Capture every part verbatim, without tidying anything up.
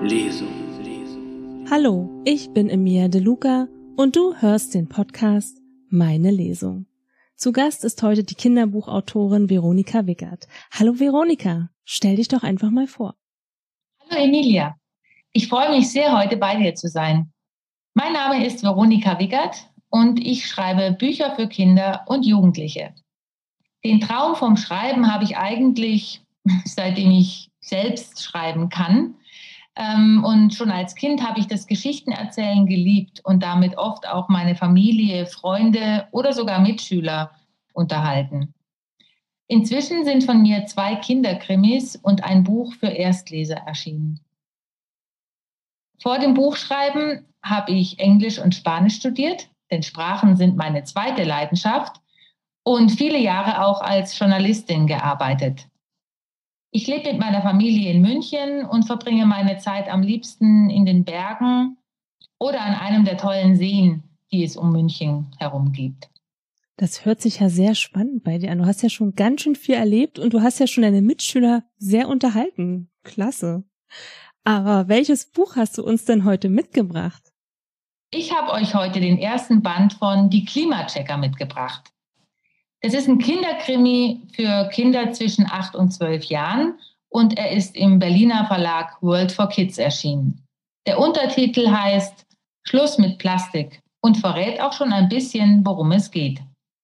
Lesung. Hallo, ich bin Emilia De Luca und du hörst den Podcast Meine Lesung. Zu Gast ist heute die Kinderbuchautorin Veronika Wickert. Hallo Veronika, stell dich doch einfach mal vor. Hallo Emilia, ich freue mich sehr, heute bei dir zu sein. Mein Name ist Veronika Wickert und ich schreibe Bücher für Kinder und Jugendliche. Den Traum vom Schreiben habe ich eigentlich, seitdem ich selbst schreiben kann. Und schon als Kind habe ich das Geschichtenerzählen geliebt und damit oft auch meine Familie, Freunde oder sogar Mitschüler unterhalten. Inzwischen sind von mir zwei Kinderkrimis und ein Buch für Erstleser erschienen. Vor dem Buchschreiben habe ich Englisch und Spanisch studiert, denn Sprachen sind meine zweite Leidenschaft, und viele Jahre auch als Journalistin gearbeitet. Ich lebe mit meiner Familie in München und verbringe meine Zeit am liebsten in den Bergen oder an einem der tollen Seen, die es um München herum gibt. Das hört sich ja sehr spannend bei dir an. Du hast ja schon ganz schön viel erlebt und du hast ja schon deine Mitschüler sehr unterhalten. Klasse. Aber welches Buch hast du uns denn heute mitgebracht? Ich habe euch heute den ersten Band von Die Klimachecker mitgebracht. Es ist ein Kinderkrimi für Kinder zwischen acht und zwölf Jahren und er ist im Berliner Verlag World for Kids erschienen. Der Untertitel heißt Schluss mit Plastik und verrät auch schon ein bisschen, worum es geht.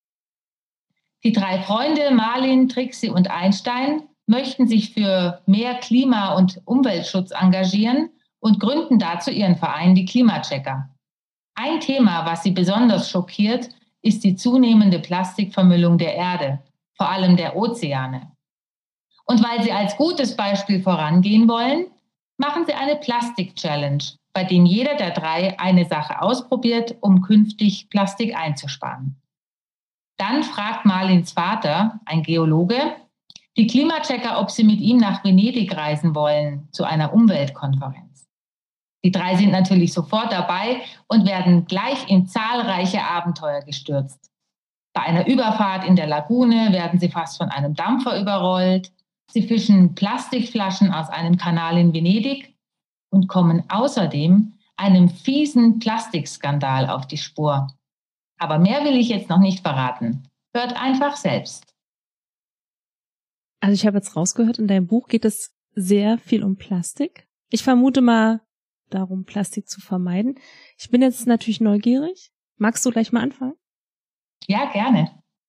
Die drei Freunde Marlin, Trixie und Einstein möchten sich für mehr Klima- und Umweltschutz engagieren und gründen dazu ihren Verein Die Klimachecker. Ein Thema, was sie besonders schockiert, ist die zunehmende Plastikvermüllung der Erde, vor allem der Ozeane. Und weil sie als gutes Beispiel vorangehen wollen, machen sie eine Plastik-Challenge, bei dem jeder der drei eine Sache ausprobiert, um künftig Plastik einzusparen. Dann fragt Marlins Vater, ein Geologe, die Klimachecker, ob sie mit ihm nach Venedig reisen wollen, zu einer Umweltkonferenz. Die drei sind natürlich sofort dabei und werden gleich in zahlreiche Abenteuer gestürzt. Bei einer Überfahrt in der Lagune werden sie fast von einem Dampfer überrollt. Sie fischen Plastikflaschen aus einem Kanal in Venedig und kommen außerdem einem fiesen Plastikskandal auf die Spur. Aber mehr will ich jetzt noch nicht verraten. Hört einfach selbst. Also ich habe jetzt rausgehört, in deinem Buch geht es sehr viel um Plastik. Ich vermute mal darum, Plastik zu vermeiden. Ich bin jetzt natürlich neugierig. Magst du gleich mal anfangen? Ja, gerne.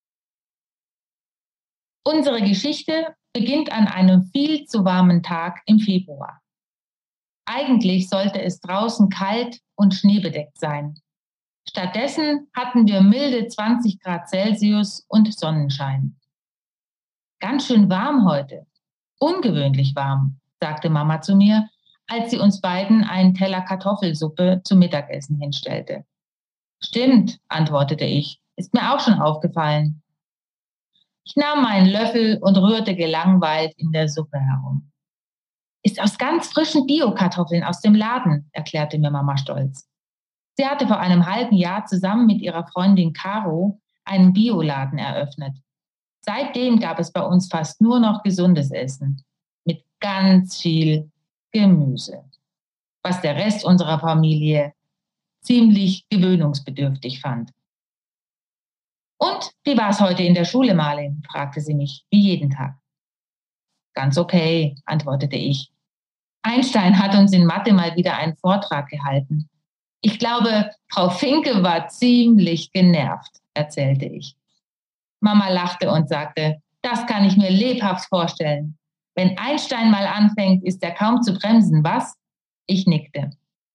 Unsere Geschichte beginnt an einem viel zu warmen Tag im Februar. Eigentlich sollte es draußen kalt und schneebedeckt sein. Stattdessen hatten wir milde zwanzig Grad Celsius und Sonnenschein. Ganz schön warm heute. Ungewöhnlich warm, sagte Mama zu mir, als sie uns beiden einen Teller Kartoffelsuppe zum Mittagessen hinstellte. Stimmt, antwortete ich, ist mir auch schon aufgefallen. Ich nahm meinen Löffel und rührte gelangweilt in der Suppe herum. Ist aus ganz frischen Bio-Kartoffeln aus dem Laden, erklärte mir Mama stolz. Sie hatte vor einem halben Jahr zusammen mit ihrer Freundin Caro einen Bioladen eröffnet. Seitdem gab es bei uns fast nur noch gesundes Essen mit ganz viel Gemüse, was der Rest unserer Familie ziemlich gewöhnungsbedürftig fand. Und wie war es heute in der Schule, Marlin? Fragte sie mich, wie jeden Tag. Ganz okay, antwortete ich. Einstein hat uns in Mathe mal wieder einen Vortrag gehalten. Ich glaube, Frau Finke war ziemlich genervt, erzählte ich. Mama lachte und sagte, das kann ich mir lebhaft vorstellen. Wenn Einstein mal anfängt, ist er kaum zu bremsen, was? Ich nickte.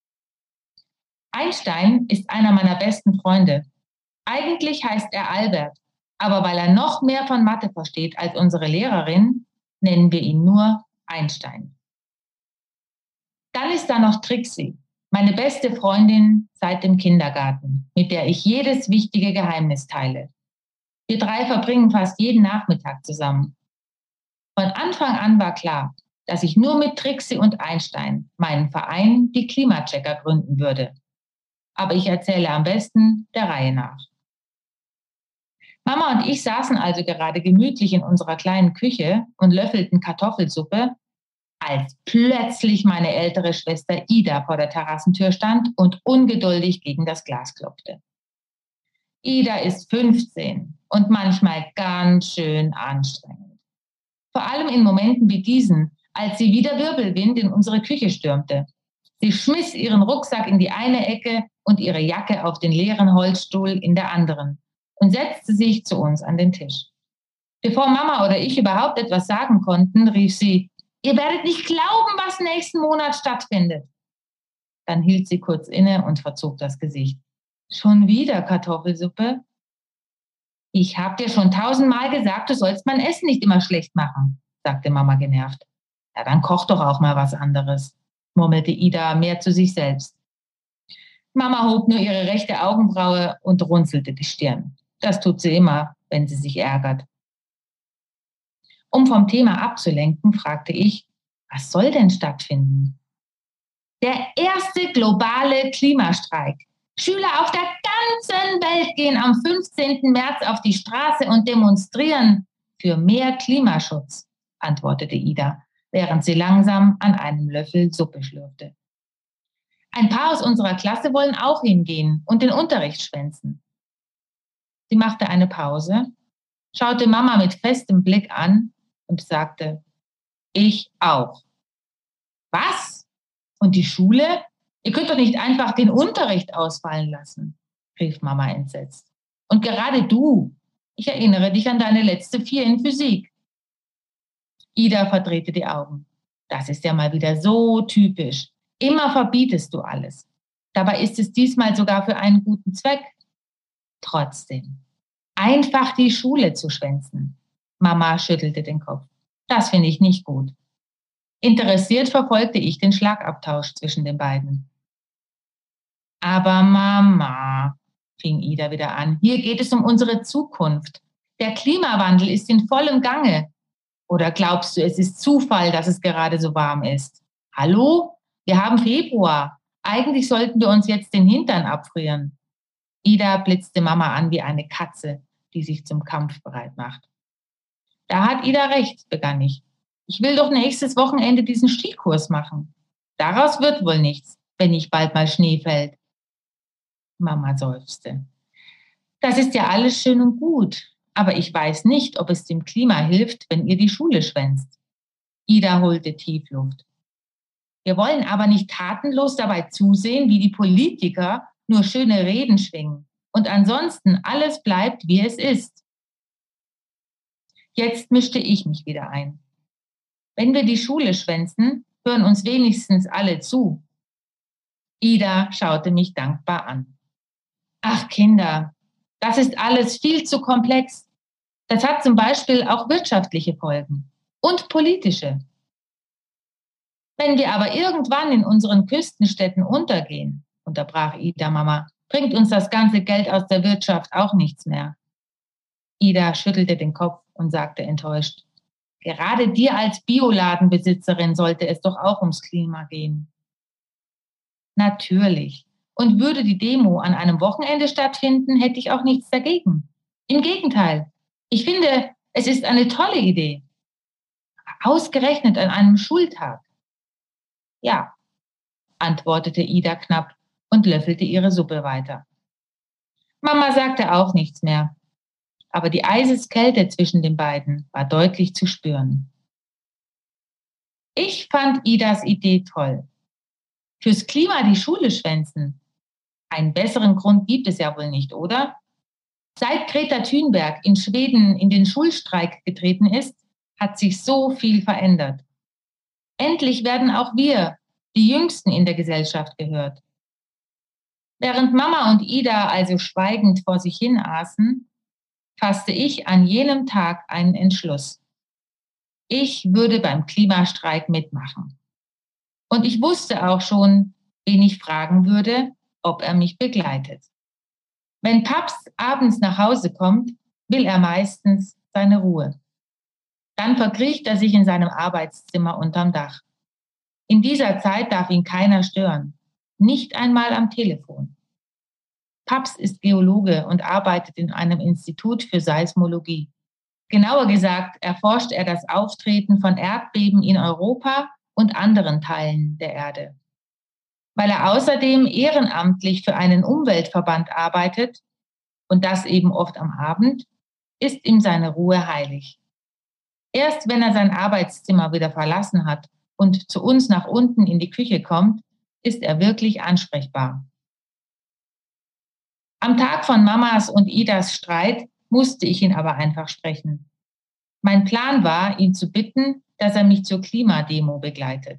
Einstein ist einer meiner besten Freunde. Eigentlich heißt er Albert, aber weil er noch mehr von Mathe versteht als unsere Lehrerin, nennen wir ihn nur Einstein. Dann ist da noch Trixie, meine beste Freundin seit dem Kindergarten, mit der ich jedes wichtige Geheimnis teile. Wir drei verbringen fast jeden Nachmittag zusammen. Von Anfang an war klar, dass ich nur mit Trixie und Einstein meinen Verein Die Klimachecker gründen würde. Aber ich erzähle am besten der Reihe nach. Mama und ich saßen also gerade gemütlich in unserer kleinen Küche und löffelten Kartoffelsuppe, als plötzlich meine ältere Schwester Ida vor der Terrassentür stand und ungeduldig gegen das Glas klopfte. Ida ist fünfzehn und manchmal ganz schön anstrengend. Vor allem in Momenten wie diesen, als sie wie der Wirbelwind in unsere Küche stürmte. Sie schmiss ihren Rucksack in die eine Ecke und ihre Jacke auf den leeren Holzstuhl in der anderen und setzte sich zu uns an den Tisch. Bevor Mama oder ich überhaupt etwas sagen konnten, rief sie: Ihr werdet nicht glauben, was nächsten Monat stattfindet. Dann hielt sie kurz inne und verzog das Gesicht. Schon wieder Kartoffelsuppe? Ich hab dir schon tausendmal gesagt, du sollst mein Essen nicht immer schlecht machen, sagte Mama genervt. Ja, dann koch doch auch mal was anderes, murmelte Ida mehr zu sich selbst. Mama hob nur ihre rechte Augenbraue und runzelte die Stirn. Das tut sie immer, wenn sie sich ärgert. Um vom Thema abzulenken, fragte ich, was soll denn stattfinden? Der erste globale Klimastreik. Schüler auf der ganzen Welt gehen am fünfzehnten März auf die Straße und demonstrieren für mehr Klimaschutz, antwortete Ida, während sie langsam an einem Löffel Suppe schlürfte. Ein paar aus unserer Klasse wollen auch hingehen und den Unterricht schwänzen. Sie machte eine Pause, schaute Mama mit festem Blick an und sagte, ich auch. Was? Und die Schule? Ihr könnt doch nicht einfach den Unterricht ausfallen lassen, rief Mama entsetzt. Und gerade du, ich erinnere dich an deine letzte Vier in Physik. Ida verdrehte die Augen. Das ist ja mal wieder so typisch. Immer verbietest du alles. Dabei ist es diesmal sogar für einen guten Zweck. Trotzdem, einfach die Schule zu schwänzen. Mama schüttelte den Kopf. Das finde ich nicht gut. Interessiert verfolgte ich den Schlagabtausch zwischen den beiden. Aber Mama, fing Ida wieder an, hier geht es um unsere Zukunft. Der Klimawandel ist in vollem Gange. Oder glaubst du, es ist Zufall, dass es gerade so warm ist? Hallo? Wir haben Februar. Eigentlich sollten wir uns jetzt den Hintern abfrieren. Ida blitzte Mama an wie eine Katze, die sich zum Kampf bereit macht. Da hat Ida recht, begann ich. Ich will doch nächstes Wochenende diesen Skikurs machen. Daraus wird wohl nichts, wenn nicht bald mal Schnee fällt. Mama seufzte. Das ist ja alles schön und gut, aber ich weiß nicht, ob es dem Klima hilft, wenn ihr die Schule schwänzt. Ida holte tief Luft. Wir wollen aber nicht tatenlos dabei zusehen, wie die Politiker nur schöne Reden schwingen und ansonsten alles bleibt, wie es ist. Jetzt mischte ich mich wieder ein. Wenn wir die Schule schwänzen, hören uns wenigstens alle zu. Ida schaute mich dankbar an. Ach Kinder, das ist alles viel zu komplex. Das hat zum Beispiel auch wirtschaftliche Folgen und politische. Wenn wir aber irgendwann in unseren Küstenstädten untergehen, unterbrach Ida Mama, bringt uns das ganze Geld aus der Wirtschaft auch nichts mehr. Ida schüttelte den Kopf und sagte enttäuscht, gerade dir als Bioladenbesitzerin sollte es doch auch ums Klima gehen. Natürlich. Und würde die Demo an einem Wochenende stattfinden, hätte ich auch nichts dagegen. Im Gegenteil. Ich finde, es ist eine tolle Idee. Ausgerechnet an einem Schultag. Ja, antwortete Ida knapp und löffelte ihre Suppe weiter. Mama sagte auch nichts mehr. Aber die Eiseskälte zwischen den beiden war deutlich zu spüren. Ich fand Idas Idee toll. Fürs Klima die Schule schwänzen. Einen besseren Grund gibt es ja wohl nicht, oder? Seit Greta Thunberg in Schweden in den Schulstreik getreten ist, hat sich so viel verändert. Endlich werden auch wir, die Jüngsten in der Gesellschaft, gehört. Während Mama und Ida also schweigend vor sich hin aßen, fasste ich an jenem Tag einen Entschluss. Ich würde beim Klimastreik mitmachen. Und ich wusste auch schon, wen ich fragen würde, ob er mich begleitet. Wenn Papst abends nach Hause kommt, will er meistens seine Ruhe. Dann verkriecht er sich in seinem Arbeitszimmer unterm Dach. In dieser Zeit darf ihn keiner stören, nicht einmal am Telefon. Papst ist Geologe und arbeitet in einem Institut für Seismologie. Genauer gesagt erforscht er das Auftreten von Erdbeben in Europa und anderen Teilen der Erde. Weil er außerdem ehrenamtlich für einen Umweltverband arbeitet, und das eben oft am Abend, ist ihm seine Ruhe heilig. Erst wenn er sein Arbeitszimmer wieder verlassen hat und zu uns nach unten in die Küche kommt, ist er wirklich ansprechbar. Am Tag von Mamas und Idas Streit musste ich ihn aber einfach sprechen. Mein Plan war, ihn zu bitten, dass er mich zur Klimademo begleitet.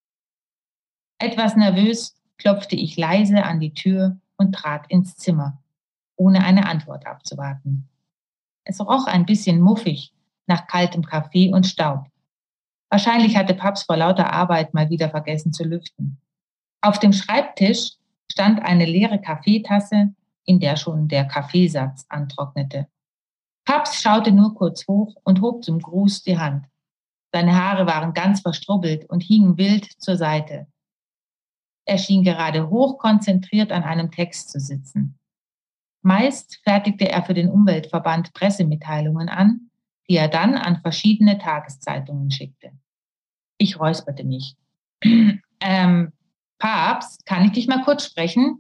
Etwas nervös klopfte ich leise an die Tür und trat ins Zimmer, ohne eine Antwort abzuwarten. Es roch ein bisschen muffig nach kaltem Kaffee und Staub. Wahrscheinlich hatte Paps vor lauter Arbeit mal wieder vergessen zu lüften. Auf dem Schreibtisch stand eine leere Kaffeetasse, in der schon der Kaffeesatz antrocknete. Paps schaute nur kurz hoch und hob zum Gruß die Hand. Seine Haare waren ganz verstrubbelt und hingen wild zur Seite. Er schien gerade hochkonzentriert an einem Text zu sitzen. Meist fertigte er für den Umweltverband Pressemitteilungen an, die er dann an verschiedene Tageszeitungen schickte. Ich räusperte mich. ähm, Papst, kann ich dich mal kurz sprechen?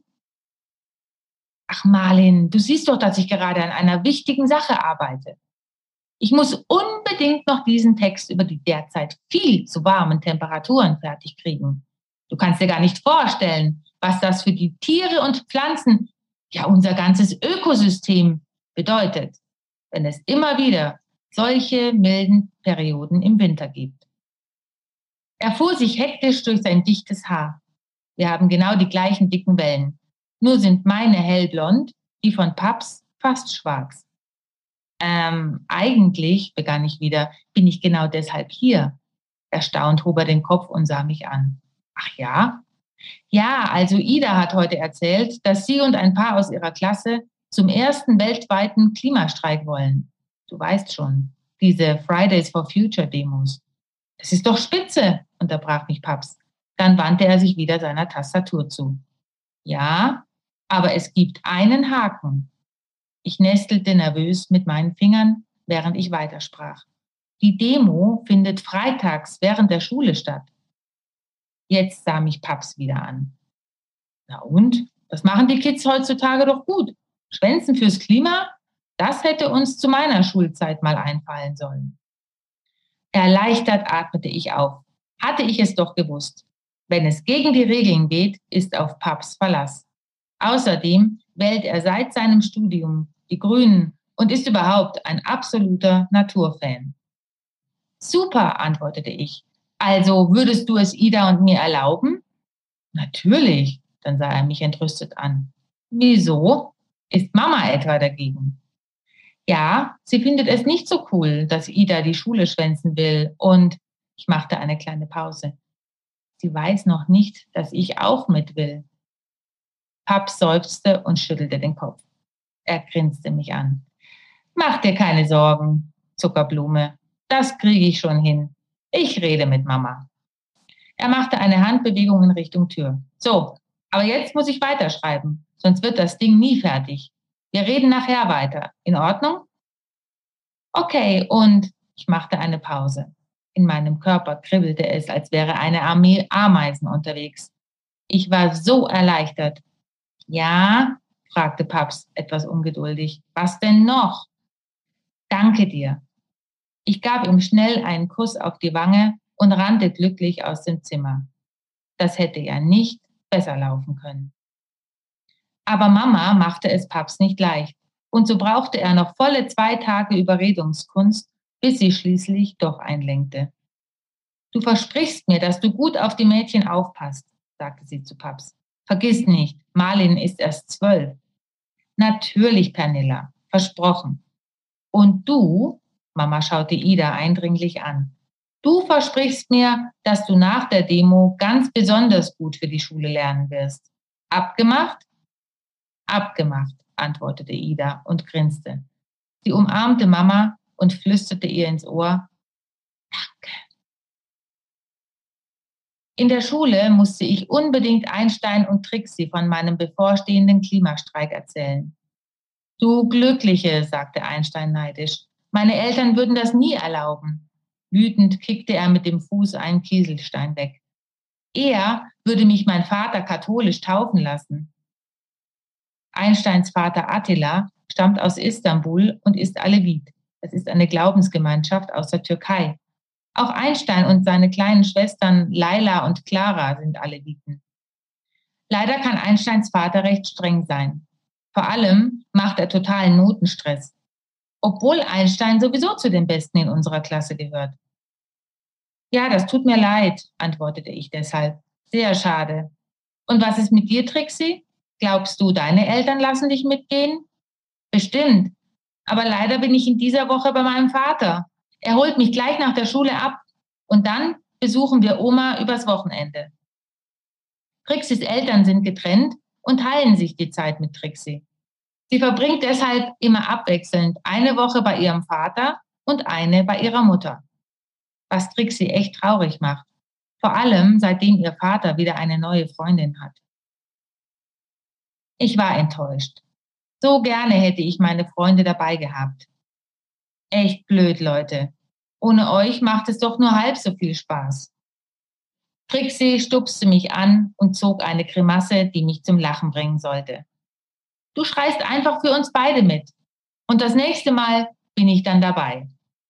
Ach Marlin, du siehst doch, dass ich gerade an einer wichtigen Sache arbeite. Ich muss unbedingt noch diesen Text über die derzeit viel zu warmen Temperaturen fertig kriegen. Du kannst dir gar nicht vorstellen, was das für die Tiere und Pflanzen, ja unser ganzes Ökosystem bedeutet, wenn es immer wieder solche milden Perioden im Winter gibt. Er fuhr sich hektisch durch sein dichtes Haar. Wir haben genau die gleichen dicken Wellen. Nur sind meine hellblond, die von Paps fast schwarz. Ähm, eigentlich, begann ich wieder, bin ich genau deshalb hier. Erstaunt hob er den Kopf und sah mich an. Ach ja? Ja, also Ida hat heute erzählt, dass sie und ein paar aus ihrer Klasse zum ersten weltweiten Klimastreik wollen. Du weißt schon, diese Fridays for Future Demos. Das ist doch spitze, unterbrach mich Paps. Dann wandte er sich wieder seiner Tastatur zu. Ja, aber es gibt einen Haken. Ich nestelte nervös mit meinen Fingern, während ich weitersprach. Die Demo findet freitags während der Schule statt. Jetzt sah mich Paps wieder an. Na und? Das machen die Kids heutzutage doch gut. Schwänzen fürs Klima? Das hätte uns zu meiner Schulzeit mal einfallen sollen. Erleichtert atmete ich auf. Hatte ich es doch gewusst. Wenn es gegen die Regeln geht, ist auf Paps Verlass. Außerdem wählt er seit seinem Studium die Grünen und ist überhaupt ein absoluter Naturfan. Super, antwortete ich. Also würdest du es Ida und mir erlauben? Natürlich, dann sah er mich entrüstet an. Wieso? Ist Mama etwa dagegen? Ja, sie findet es nicht so cool, dass Ida die Schule schwänzen will und ich machte eine kleine Pause. Sie weiß noch nicht, dass ich auch mit will. Paps seufzte und schüttelte den Kopf. Er grinste mich an. Mach dir keine Sorgen, Zuckerblume. Das kriege ich schon hin. Ich rede mit Mama. Er machte eine Handbewegung in Richtung Tür. So, aber jetzt muss ich weiterschreiben, sonst wird das Ding nie fertig. Wir reden nachher weiter. In Ordnung? Okay, und ich machte eine Pause. In meinem Körper kribbelte es, als wäre eine Armee Ameisen unterwegs. Ich war so erleichtert. Ja, fragte Paps etwas ungeduldig. Was denn noch? Danke dir. Ich gab ihm schnell einen Kuss auf die Wange und rannte glücklich aus dem Zimmer. Das hätte ja nicht besser laufen können. Aber Mama machte es Paps nicht leicht. Und so brauchte er noch volle zwei Tage Überredungskunst, bis sie schließlich doch einlenkte. Du versprichst mir, dass du gut auf die Mädchen aufpasst, sagte sie zu Paps. Vergiss nicht, Marlin ist erst zwölf. Natürlich, Pernilla, versprochen. Und du, Mama schaute Ida eindringlich an, du versprichst mir, dass du nach der Demo ganz besonders gut für die Schule lernen wirst. Abgemacht? Abgemacht, antwortete Ida und grinste. Sie umarmte Mama und flüsterte ihr ins Ohr, Danke. In der Schule musste ich unbedingt Einstein und Trixie von meinem bevorstehenden Klimastreik erzählen. Du Glückliche, sagte Einstein neidisch. Meine Eltern würden das nie erlauben. Wütend kickte er mit dem Fuß einen Kieselstein weg. Eher würde mich mein Vater katholisch taufen lassen. Einsteins Vater Attila stammt aus Istanbul und ist Alevit. Das ist eine Glaubensgemeinschaft aus der Türkei. Auch Einstein und seine kleinen Schwestern Laila und Clara sind Aleviten. Leider kann Einsteins Vater recht streng sein. Vor allem macht er totalen Notenstress, obwohl Einstein sowieso zu den Besten in unserer Klasse gehört. Ja, das tut mir leid, antwortete ich deshalb. Sehr schade. Und was ist mit dir, Trixie? Glaubst du, deine Eltern lassen dich mitgehen? Bestimmt. Aber leider bin ich in dieser Woche bei meinem Vater. Er holt mich gleich nach der Schule ab. Und dann besuchen wir Oma übers Wochenende. Trixies Eltern sind getrennt und teilen sich die Zeit mit Trixie. Sie verbringt deshalb immer abwechselnd eine Woche bei ihrem Vater und eine bei ihrer Mutter. Was Trixie echt traurig macht. Vor allem, seitdem ihr Vater wieder eine neue Freundin hat. Ich war enttäuscht. So gerne hätte ich meine Freunde dabei gehabt. Echt blöd, Leute. Ohne euch macht es doch nur halb so viel Spaß. Trixie stupste mich an und zog eine Grimasse, die mich zum Lachen bringen sollte. Du schreist einfach für uns beide mit. Und das nächste Mal bin ich dann dabei.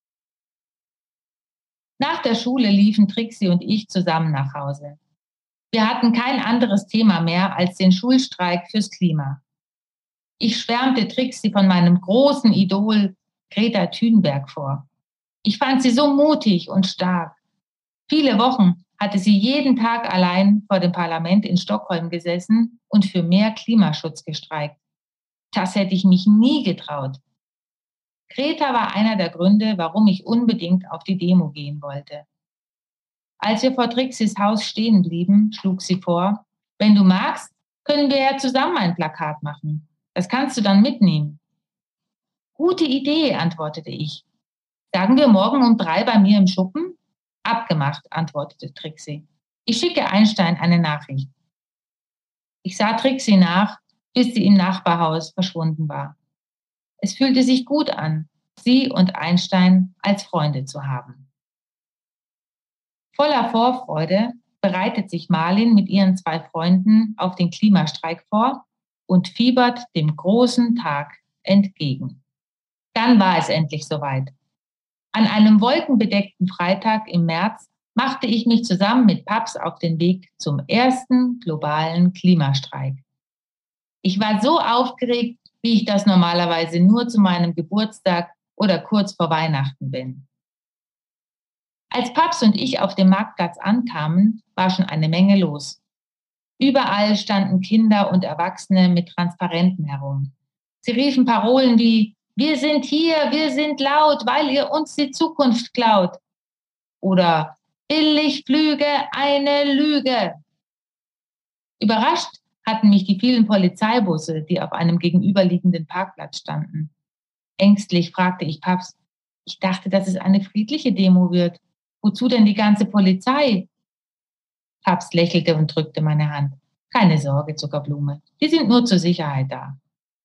Nach der Schule liefen Trixie und ich zusammen nach Hause. Wir hatten kein anderes Thema mehr als den Schulstreik fürs Klima. Ich schwärmte Trixie von meinem großen Idol Greta Thunberg vor. Ich fand sie so mutig und stark. Viele Wochen hatte sie jeden Tag allein vor dem Parlament in Stockholm gesessen und für mehr Klimaschutz gestreikt. Das hätte ich mich nie getraut. Greta war einer der Gründe, warum ich unbedingt auf die Demo gehen wollte. Als wir vor Trixies Haus stehen blieben, schlug sie vor, wenn du magst, können wir ja zusammen ein Plakat machen. Das kannst du dann mitnehmen. Gute Idee, antwortete ich. Sagen wir morgen um drei bei mir im Schuppen? Abgemacht, antwortete Trixie. Ich schicke Einstein eine Nachricht. Ich sah Trixie nach, bis sie im Nachbarhaus verschwunden war. Es fühlte sich gut an, sie und Einstein als Freunde zu haben. Voller Vorfreude bereitet sich Marlin mit ihren zwei Freunden auf den Klimastreik vor und fiebert dem großen Tag entgegen. Dann war es endlich soweit. An einem wolkenbedeckten Freitag im März machte ich mich zusammen mit Paps auf den Weg zum ersten globalen Klimastreik. Ich war so aufgeregt, wie ich das normalerweise nur zu meinem Geburtstag oder kurz vor Weihnachten bin. Als Paps und ich auf dem Marktplatz ankamen, war schon eine Menge los. Überall standen Kinder und Erwachsene mit Transparenten herum. Sie riefen Parolen wie „Wir sind hier, wir sind laut, weil ihr uns die Zukunft klaut" oder „Billigflüge, eine Lüge". Überrascht hatten mich die vielen Polizeibusse, die auf einem gegenüberliegenden Parkplatz standen. Ängstlich fragte ich Paps, ich dachte, dass es eine friedliche Demo wird. Wozu denn die ganze Polizei? Paps lächelte und drückte meine Hand. Keine Sorge, Zuckerblume, die sind nur zur Sicherheit da.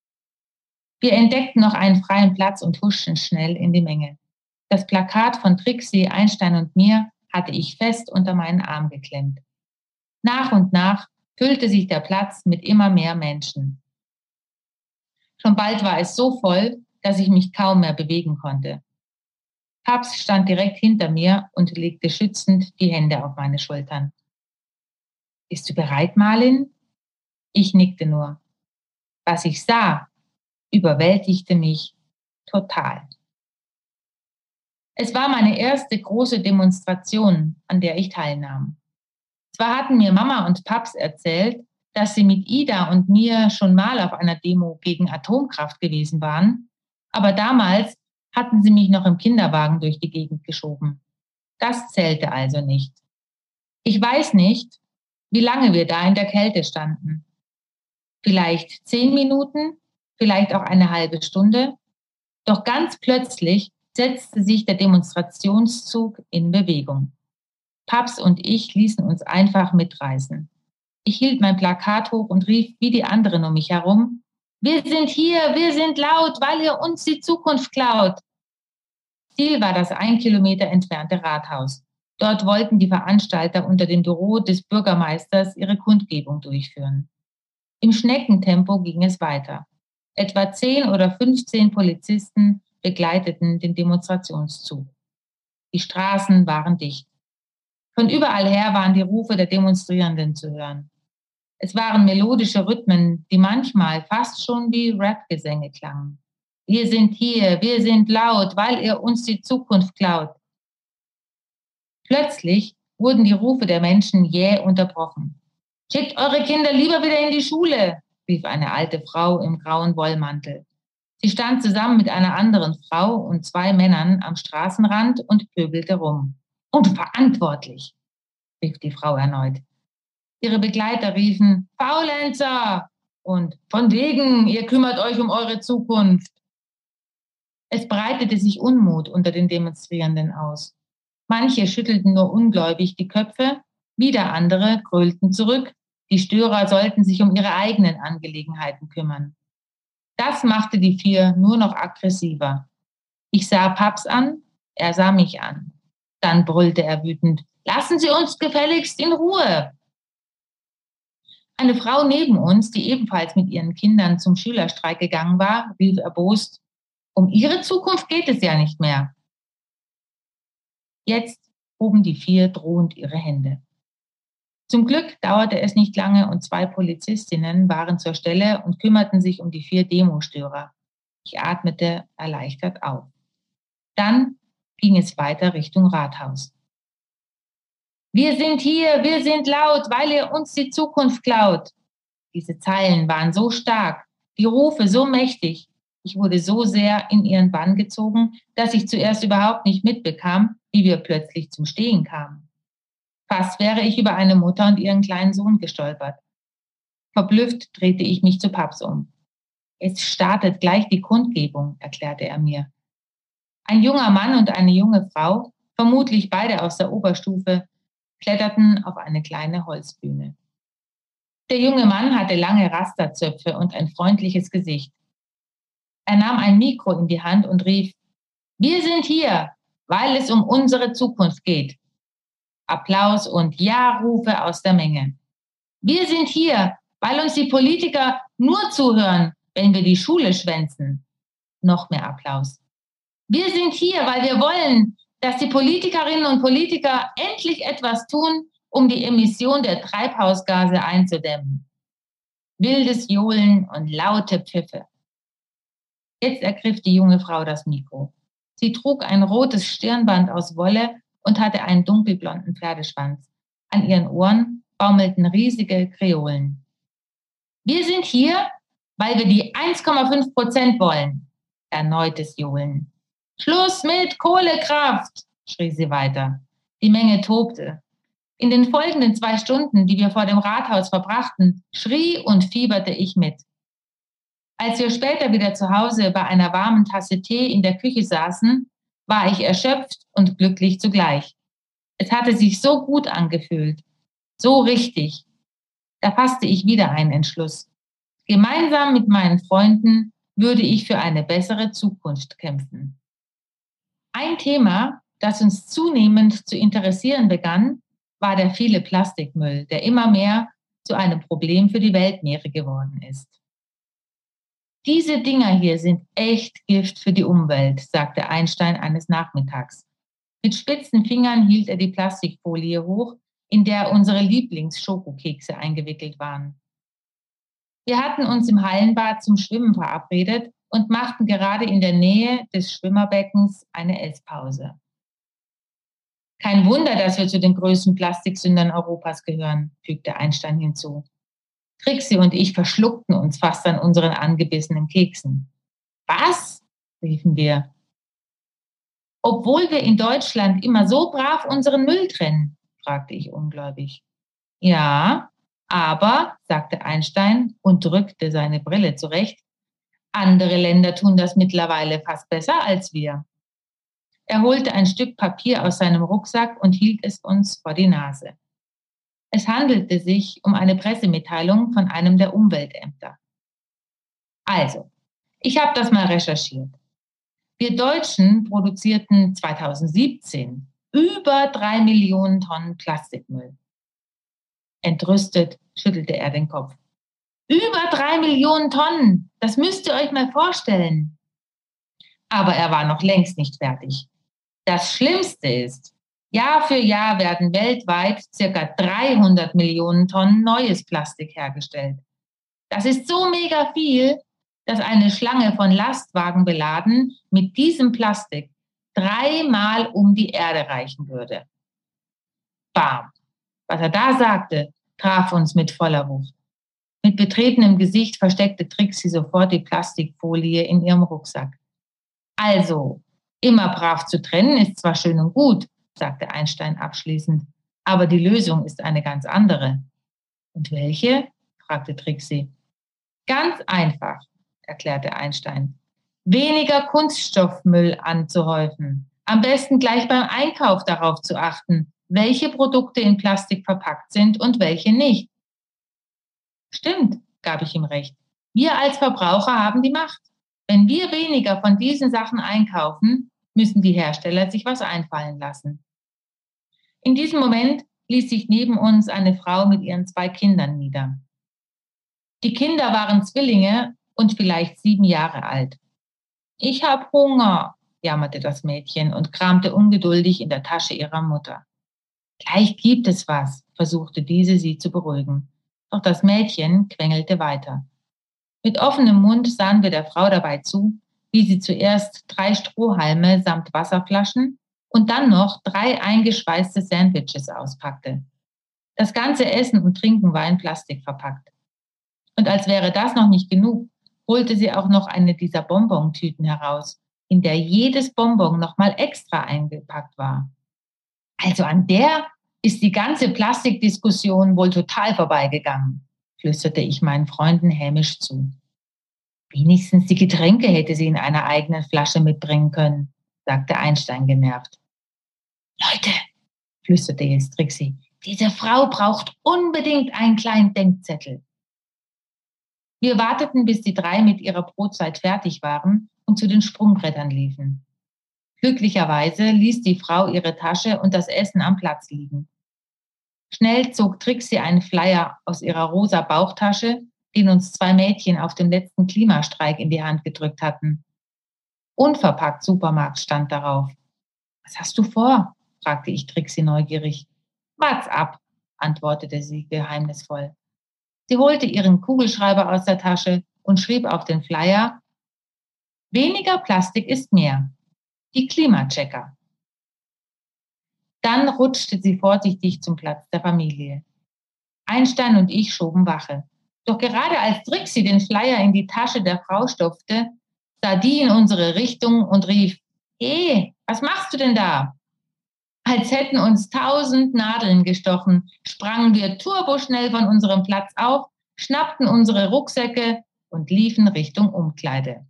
Wir entdeckten noch einen freien Platz und huschten schnell in die Menge. Das Plakat von Trixie, Einstein und mir hatte ich fest unter meinen Arm geklemmt. Nach und nach füllte sich der Platz mit immer mehr Menschen. Schon bald war es so voll, dass ich mich kaum mehr bewegen konnte. Paps stand direkt hinter mir und legte schützend die Hände auf meine Schultern. Bist du bereit, Marlin? Ich nickte nur. Was ich sah, überwältigte mich total. Es war meine erste große Demonstration, an der ich teilnahm. Zwar hatten mir Mama und Paps erzählt, dass sie mit Ida und mir schon mal auf einer Demo gegen Atomkraft gewesen waren, aber damals hatten sie mich noch im Kinderwagen durch die Gegend geschoben. Das zählte also nicht. Ich weiß nicht, wie lange wir da in der Kälte standen. Vielleicht zehn Minuten, vielleicht auch eine halbe Stunde. Doch ganz plötzlich setzte sich der Demonstrationszug in Bewegung. Paps und ich ließen uns einfach mitreißen. Ich hielt mein Plakat hoch und rief wie die anderen um mich herum, wir sind hier, wir sind laut, weil ihr uns die Zukunft klaut. Ziel war das ein Kilometer entfernte Rathaus. Dort wollten die Veranstalter unter dem Büro des Bürgermeisters ihre Kundgebung durchführen. Im Schneckentempo ging es weiter. Etwa zehn oder fünfzehn Polizisten begleiteten den Demonstrationszug. Die Straßen waren dicht. Von überall her waren die Rufe der Demonstrierenden zu hören. Es waren melodische Rhythmen, die manchmal fast schon wie Rap-Gesänge klangen. Wir sind hier, wir sind laut, weil ihr uns die Zukunft klaut. Plötzlich wurden die Rufe der Menschen jäh unterbrochen. Schickt eure Kinder lieber wieder in die Schule, rief eine alte Frau im grauen Wollmantel. Sie stand zusammen mit einer anderen Frau und zwei Männern am Straßenrand und pöbelte rum. Unverantwortlich, rief die Frau erneut. Ihre Begleiter riefen, Faulenzer und von wegen, ihr kümmert euch um eure Zukunft. Es breitete sich Unmut unter den Demonstrierenden aus. Manche schüttelten nur ungläubig die Köpfe, wieder andere grölten zurück. Die Störer sollten sich um ihre eigenen Angelegenheiten kümmern. Das machte die vier nur noch aggressiver. Ich sah Paps an, er sah mich an. Dann brüllte er wütend, lassen Sie uns gefälligst in Ruhe. Eine Frau neben uns, die ebenfalls mit ihren Kindern zum Schülerstreik gegangen war, rief erbost, um ihre Zukunft geht es ja nicht mehr. Jetzt hoben die vier drohend ihre Hände. Zum Glück dauerte es nicht lange und zwei Polizistinnen waren zur Stelle und kümmerten sich um die vier Demostörer. Ich atmete erleichtert auf. Dann ging es weiter Richtung Rathaus. Wir sind hier, wir sind laut, weil ihr uns die Zukunft klaut. Diese Zeilen waren so stark, die Rufe so mächtig. Ich wurde so sehr in ihren Bann gezogen, dass ich zuerst überhaupt nicht mitbekam, wie wir plötzlich zum Stehen kamen. Fast wäre ich über eine Mutter und ihren kleinen Sohn gestolpert. Verblüfft drehte ich mich zu Paps um. Es startet gleich die Kundgebung, erklärte er mir. Ein junger Mann und eine junge Frau, vermutlich beide aus der Oberstufe, kletterten auf eine kleine Holzbühne. Der junge Mann hatte lange Rasterzöpfe und ein freundliches Gesicht. Er nahm ein Mikro in die Hand und rief, wir sind hier, weil es um unsere Zukunft geht. Applaus und Ja-Rufe aus der Menge. Wir sind hier, weil uns die Politiker nur zuhören, wenn wir die Schule schwänzen. Noch mehr Applaus. Wir sind hier, weil wir wollen, dass die Politikerinnen und Politiker endlich etwas tun, um die Emission der Treibhausgase einzudämmen. Wildes Johlen und laute Pfiffe. Jetzt ergriff die junge Frau das Mikro. Sie trug ein rotes Stirnband aus Wolle und hatte einen dunkelblonden Pferdeschwanz. An ihren Ohren baumelten riesige Kreolen. Wir sind hier, weil wir die eins Komma fünf Prozent wollen. Erneutes Johlen. Schluss mit Kohlekraft, schrie sie weiter. Die Menge tobte. In den folgenden zwei Stunden, die wir vor dem Rathaus verbrachten, schrie und fieberte ich mit. Als wir später wieder zu Hause bei einer warmen Tasse Tee in der Küche saßen, war ich erschöpft und glücklich zugleich. Es hatte sich so gut angefühlt, so richtig. Da fasste ich wieder einen Entschluss. Gemeinsam mit meinen Freunden würde ich für eine bessere Zukunft kämpfen. Ein Thema, das uns zunehmend zu interessieren begann, war der viele Plastikmüll, der immer mehr zu einem Problem für die Weltmeere geworden ist. Diese Dinger hier sind echt Gift für die Umwelt, sagte Einstein eines Nachmittags. Mit spitzen Fingern hielt er die Plastikfolie hoch, in der unsere Lieblings-Schokokekse eingewickelt waren. Wir hatten uns im Hallenbad zum Schwimmen verabredet und machten gerade in der Nähe des Schwimmerbeckens eine Esspause. Kein Wunder, dass wir zu den größten Plastiksündern Europas gehören, fügte Einstein hinzu. Trixie und ich verschluckten uns fast an unseren angebissenen Keksen. Was? Riefen wir. Obwohl wir in Deutschland immer so brav unseren Müll trennen, fragte ich ungläubig. Ja, aber, sagte Einstein und drückte seine Brille zurecht, andere Länder tun das mittlerweile fast besser als wir. Er holte ein Stück Papier aus seinem Rucksack und hielt es uns vor die Nase. Es handelte sich um eine Pressemitteilung von einem der Umweltämter. Also, ich habe das mal recherchiert. Wir Deutschen produzierten zweitausendsiebzehn über drei Millionen Tonnen Plastikmüll. Entrüstet schüttelte er den Kopf. Über drei Millionen Tonnen, das müsst ihr euch mal vorstellen. Aber er war noch längst nicht fertig. Das Schlimmste ist, Jahr für Jahr werden weltweit circa dreihundert Millionen Tonnen neues Plastik hergestellt. Das ist so mega viel, dass eine Schlange von Lastwagen beladen mit diesem Plastik dreimal um die Erde reichen würde. Bam! Was er da sagte, traf uns mit voller Wucht. Mit betretenem Gesicht versteckte Trixie sofort die Plastikfolie in ihrem Rucksack. Also, immer brav zu trennen ist zwar schön und gut, sagte Einstein abschließend, aber die Lösung ist eine ganz andere. Und welche? Fragte Trixie. Ganz einfach, erklärte Einstein. Weniger Kunststoffmüll anzuhäufen. Am besten gleich beim Einkauf darauf zu achten, welche Produkte in Plastik verpackt sind und welche nicht. Stimmt, gab ich ihm recht. Wir als Verbraucher haben die Macht. Wenn wir weniger von diesen Sachen einkaufen, müssen die Hersteller sich was einfallen lassen. In diesem Moment ließ sich neben uns eine Frau mit ihren zwei Kindern nieder. Die Kinder waren Zwillinge und vielleicht sieben Jahre alt. Ich hab Hunger, jammerte das Mädchen und kramte ungeduldig in der Tasche ihrer Mutter. Gleich gibt es was, versuchte diese sie zu beruhigen. Doch das Mädchen quengelte weiter. Mit offenem Mund sahen wir der Frau dabei zu, wie sie zuerst drei Strohhalme samt Wasserflaschen und dann noch drei eingeschweißte Sandwiches auspackte. Das ganze Essen und Trinken war in Plastik verpackt. Und als wäre das noch nicht genug, holte sie auch noch eine dieser Bonbontüten heraus, in der jedes Bonbon nochmal extra eingepackt war. Also an der ist die ganze Plastikdiskussion wohl total vorbeigegangen, flüsterte ich meinen Freunden hämisch zu. Wenigstens die Getränke hätte sie in einer eigenen Flasche mitbringen können, sagte Einstein genervt. Leute, flüsterte jetzt Trixie, diese Frau braucht unbedingt einen kleinen Denkzettel. Wir warteten, bis die drei mit ihrer Brotzeit fertig waren und zu den Sprungbrettern liefen. Glücklicherweise ließ die Frau ihre Tasche und das Essen am Platz liegen. Schnell zog Trixie einen Flyer aus ihrer rosa Bauchtasche, den uns zwei Mädchen auf dem letzten Klimastreik in die Hand gedrückt hatten. Unverpackt Supermarkt stand darauf. Was hast du vor? Fragte ich Trixie neugierig. Wart's ab, antwortete sie geheimnisvoll. Sie holte ihren Kugelschreiber aus der Tasche und schrieb auf den Flyer: Weniger Plastik ist mehr. Die Klimachecker. Dann rutschte sie vorsichtig zum Platz der Familie. Einstein und ich schoben Wache. Doch gerade als Trixie den Flyer in die Tasche der Frau stopfte, sah die in unsere Richtung und rief: Hey, was machst du denn da? Als hätten uns tausend Nadeln gestochen, sprangen wir turboschnell von unserem Platz auf, schnappten unsere Rucksäcke und liefen Richtung Umkleide.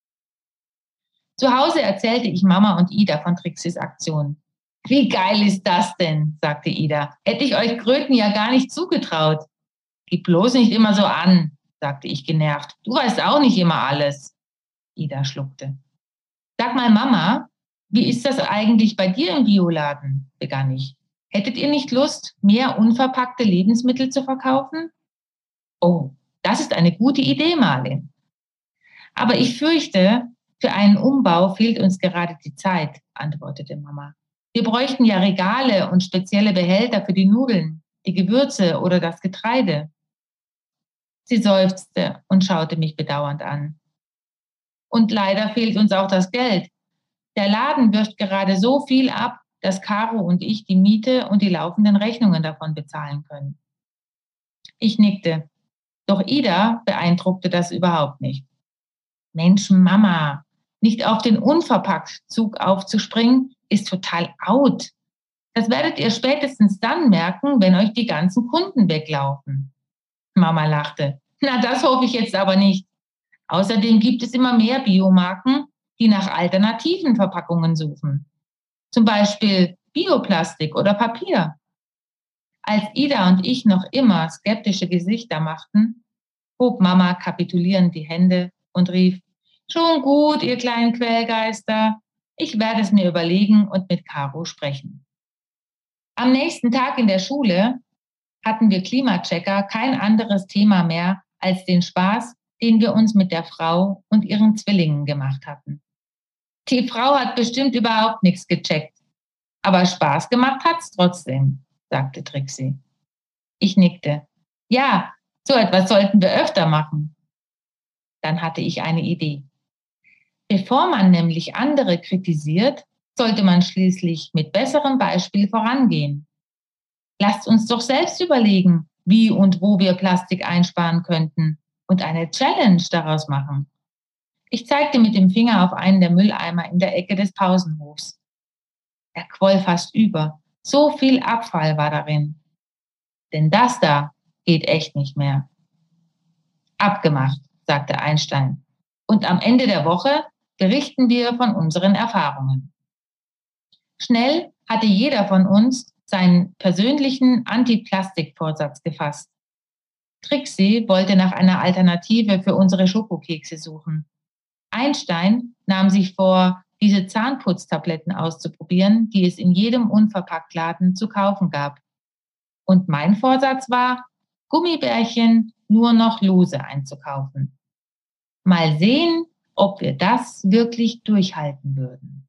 Zu Hause erzählte ich Mama und Ida von Trixies Aktion. Wie geil ist das denn, sagte Ida. Hätte ich euch Kröten ja gar nicht zugetraut. Gib bloß nicht immer so an, sagte ich genervt. Du weißt auch nicht immer alles. Ida schluckte. Sag mal, Mama, wie ist das eigentlich bei dir im Bioladen? Begann ich. Hättet ihr nicht Lust, mehr unverpackte Lebensmittel zu verkaufen? Oh, das ist eine gute Idee, Marlin. Aber ich fürchte, für einen Umbau fehlt uns gerade die Zeit, antwortete Mama. Wir bräuchten ja Regale und spezielle Behälter für die Nudeln, die Gewürze oder das Getreide. Sie seufzte und schaute mich bedauernd an. Und leider fehlt uns auch das Geld. Der Laden wirft gerade so viel ab, dass Caro und ich die Miete und die laufenden Rechnungen davon bezahlen können. Ich nickte, doch Ida beeindruckte das überhaupt nicht. Mensch, Mama, nicht auf den Unverpackt-Zug aufzuspringen, ist total out. Das werdet ihr spätestens dann merken, wenn euch die ganzen Kunden weglaufen. Mama lachte. Na, das hoffe ich jetzt aber nicht. Außerdem gibt es immer mehr Biomarken, die nach alternativen Verpackungen suchen. Zum Beispiel Bioplastik oder Papier. Als Ida und ich noch immer skeptische Gesichter machten, hob Mama kapitulierend die Hände und rief, Schon gut, ihr kleinen Quälgeister. Ich werde es mir überlegen und mit Caro sprechen. Am nächsten Tag in der Schule hatten wir Klimachecker kein anderes Thema mehr als den Spaß, den wir uns mit der Frau und ihren Zwillingen gemacht hatten. Die Frau hat bestimmt überhaupt nichts gecheckt, aber Spaß gemacht hat's trotzdem, sagte Trixie. Ich nickte. Ja, so etwas sollten wir öfter machen. Dann hatte ich eine Idee. Bevor man nämlich andere kritisiert, sollte man schließlich mit besserem Beispiel vorangehen. Lasst uns doch selbst überlegen, wie und wo wir Plastik einsparen könnten und eine Challenge daraus machen. Ich zeigte mit dem Finger auf einen der Mülleimer in der Ecke des Pausenhofs. Er quoll fast über. So viel Abfall war darin. Denn das da geht echt nicht mehr. Abgemacht, sagte Einstein. Und am Ende der Woche berichten wir von unseren Erfahrungen. Schnell hatte jeder von uns seinen persönlichen Anti-Plastik-Vorsatz gefasst. Trixie wollte nach einer Alternative für unsere Schokokekse suchen. Einstein nahm sich vor, diese Zahnputztabletten auszuprobieren, die es in jedem Unverpacktladen zu kaufen gab. Und mein Vorsatz war, Gummibärchen nur noch lose einzukaufen. Mal sehen, ob wir das wirklich durchhalten würden.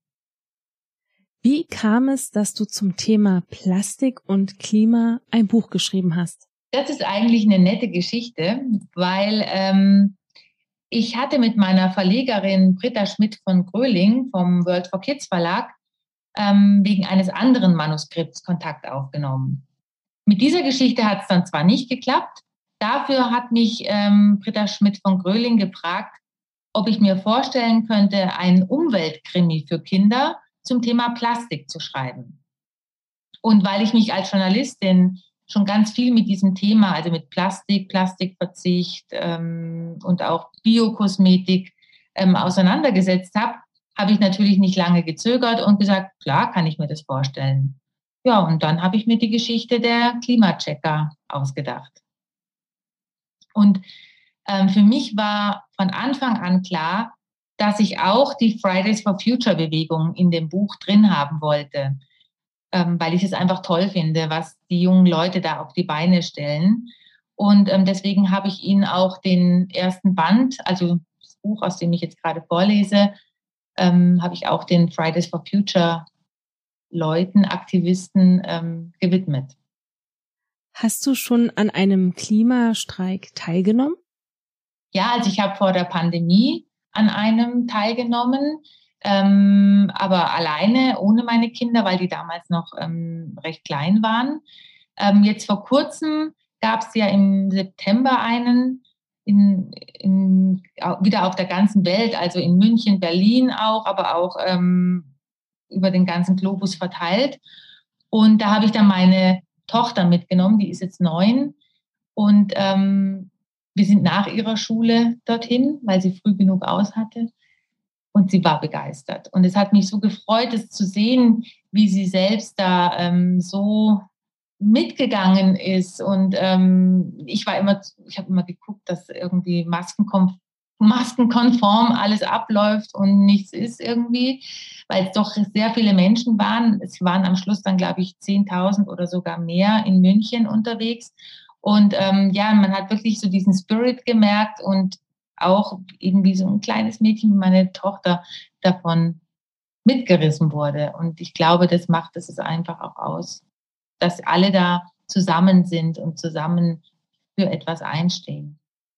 Wie kam es, dass du zum Thema Plastik und Klima ein Buch geschrieben hast? Das ist eigentlich eine nette Geschichte, weil ähm, ich hatte mit meiner Verlegerin Britta Schmidt von Gröling vom World for Kids Verlag ähm, wegen eines anderen Manuskripts Kontakt aufgenommen. Mit dieser Geschichte hat es dann zwar nicht geklappt, dafür hat mich ähm, Britta Schmidt von Gröling gefragt, ob ich mir vorstellen könnte, einen Umweltkrimi für Kinder zum Thema Plastik zu schreiben. Und weil ich mich als Journalistin schon ganz viel mit diesem Thema, also mit Plastik, Plastikverzicht ähm, und auch Biokosmetik ähm, auseinandergesetzt habe, habe ich natürlich nicht lange gezögert und gesagt, klar, kann ich mir das vorstellen. Ja, und dann habe ich mir die Geschichte der Klimachecker ausgedacht. Und ähm, für mich war von Anfang an klar, dass ich auch die Fridays for Future Bewegung in dem Buch drin haben wollte, ähm, weil ich es einfach toll finde, was die jungen Leute da auf die Beine stellen. Und ähm, deswegen habe ich ihnen auch den ersten Band, also das Buch, aus dem ich jetzt gerade vorlese, ähm, habe ich auch den Fridays for Future Leuten, Aktivisten ähm, gewidmet. Hast du schon an einem Klimastreik teilgenommen? Ja, also ich habe vor der Pandemie an einem teilgenommen, ähm, aber alleine, ohne meine Kinder, weil die damals noch ähm, recht klein waren. Ähm, jetzt vor kurzem gab es ja im September einen, in, in, wieder auf der ganzen Welt, also in München, Berlin auch, aber auch ähm, über den ganzen Globus verteilt. Und da habe ich dann meine Tochter mitgenommen, die ist jetzt neun. Und ähm, wir sind nach ihrer Schule dorthin, weil sie früh genug aus hatte. Und sie war begeistert. Und es hat mich so gefreut, es zu sehen, wie sie selbst da ähm, so mitgegangen ist. Und ähm, ich war immer, ich habe immer geguckt, dass irgendwie maskenkonform, maskenkonform alles abläuft und nichts ist irgendwie, weil es doch sehr viele Menschen waren. Es waren am Schluss dann, glaube ich, zehntausend oder sogar mehr in München unterwegs. Und ähm, ja, man hat wirklich so diesen Spirit gemerkt und auch irgendwie so ein kleines Mädchen wie meine Tochter davon mitgerissen wurde. Und ich glaube, das macht es einfach auch aus, dass alle da zusammen sind und zusammen für etwas einstehen.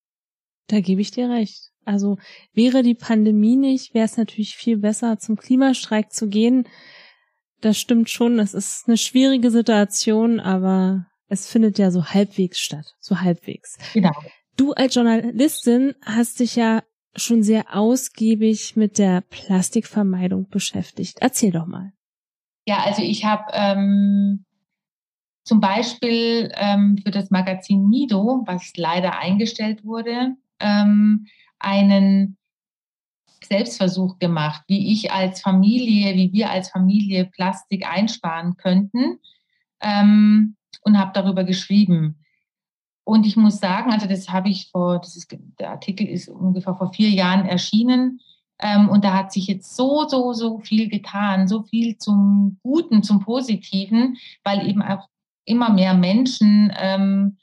Da gebe ich dir recht. Also wäre die Pandemie nicht, wäre es natürlich viel besser, zum Klimastreik zu gehen. Das stimmt schon, es ist eine schwierige Situation, aber es findet ja so halbwegs statt, so halbwegs. Genau. Du als Journalistin hast dich ja schon sehr ausgiebig mit der Plastikvermeidung beschäftigt. Erzähl doch mal. Ja, also ich habe ähm, zum Beispiel ähm, für das Magazin Nido, was leider eingestellt wurde, ähm, einen Selbstversuch gemacht, wie ich als Familie, wie wir als Familie Plastik einsparen könnten, ähm, und habe darüber geschrieben. Und ich muss sagen, also das habe ich vor, das ist, der Artikel ist ungefähr vor vier Jahren erschienen. Ähm, und da hat sich jetzt so, so, so viel getan, so viel zum Guten, zum Positiven, weil eben auch immer mehr Menschen ähm,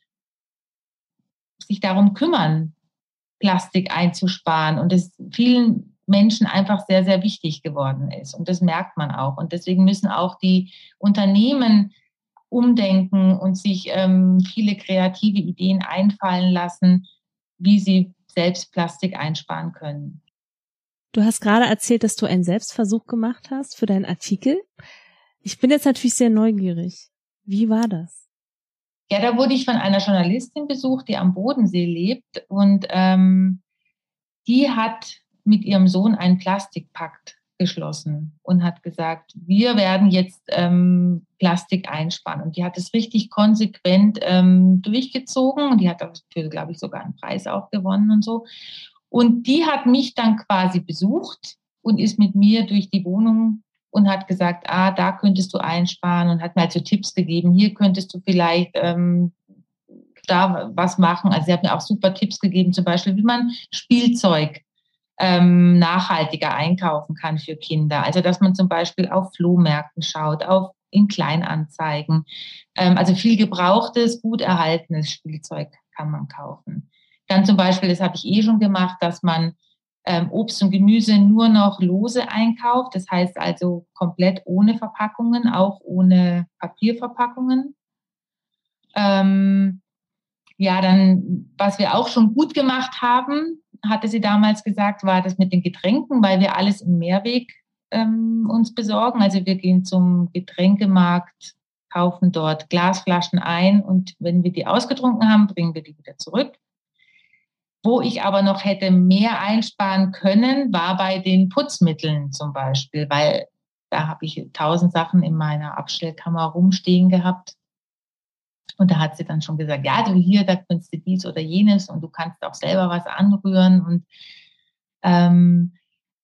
sich darum kümmern, Plastik einzusparen und es vielen Menschen einfach sehr, sehr wichtig geworden ist. Und das merkt man auch. Und deswegen müssen auch die Unternehmen umdenken und sich ähm, viele kreative Ideen einfallen lassen, wie sie selbst Plastik einsparen können. Du hast gerade erzählt, dass du einen Selbstversuch gemacht hast für deinen Artikel. Ich bin jetzt natürlich sehr neugierig. Wie war das? Ja, da wurde ich von einer Journalistin besucht, die am Bodensee lebt und ähm, die hat mit ihrem Sohn einen Plastikpakt geschlossen und hat gesagt, wir werden jetzt ähm, Plastik einsparen. Und die hat es richtig konsequent ähm, durchgezogen und die hat dafür, glaube ich, sogar einen Preis auch gewonnen und so. Und die hat mich dann quasi besucht und ist mit mir durch die Wohnung und hat gesagt, ah, da könntest du einsparen und hat mir halt so Tipps gegeben, hier könntest du vielleicht ähm, da was machen. Also sie hat mir auch super Tipps gegeben, zum Beispiel, wie man Spielzeug ähm, nachhaltiger einkaufen kann für Kinder. Also dass man zum Beispiel auf Flohmärkten schaut, auf in Kleinanzeigen. Ähm, also viel gebrauchtes, gut erhaltenes Spielzeug kann man kaufen. Dann zum Beispiel, das habe ich eh schon gemacht, dass man ähm, Obst und Gemüse nur noch lose einkauft. Das heißt also komplett ohne Verpackungen, auch ohne Papierverpackungen. Ähm, ja, dann, was wir auch schon gut gemacht haben, hatte sie damals gesagt, war das mit den Getränken, weil wir alles im Mehrweg ähm, uns besorgen. Also wir gehen zum Getränkemarkt, kaufen dort Glasflaschen ein und wenn wir die ausgetrunken haben, bringen wir die wieder zurück. Wo ich aber noch hätte mehr einsparen können, war bei den Putzmitteln zum Beispiel, weil da habe ich tausend Sachen in meiner Abstellkammer rumstehen gehabt. Und da hat sie dann schon gesagt, ja, du hier, da könntest du dies oder jenes und du kannst auch selber was anrühren. Und ähm,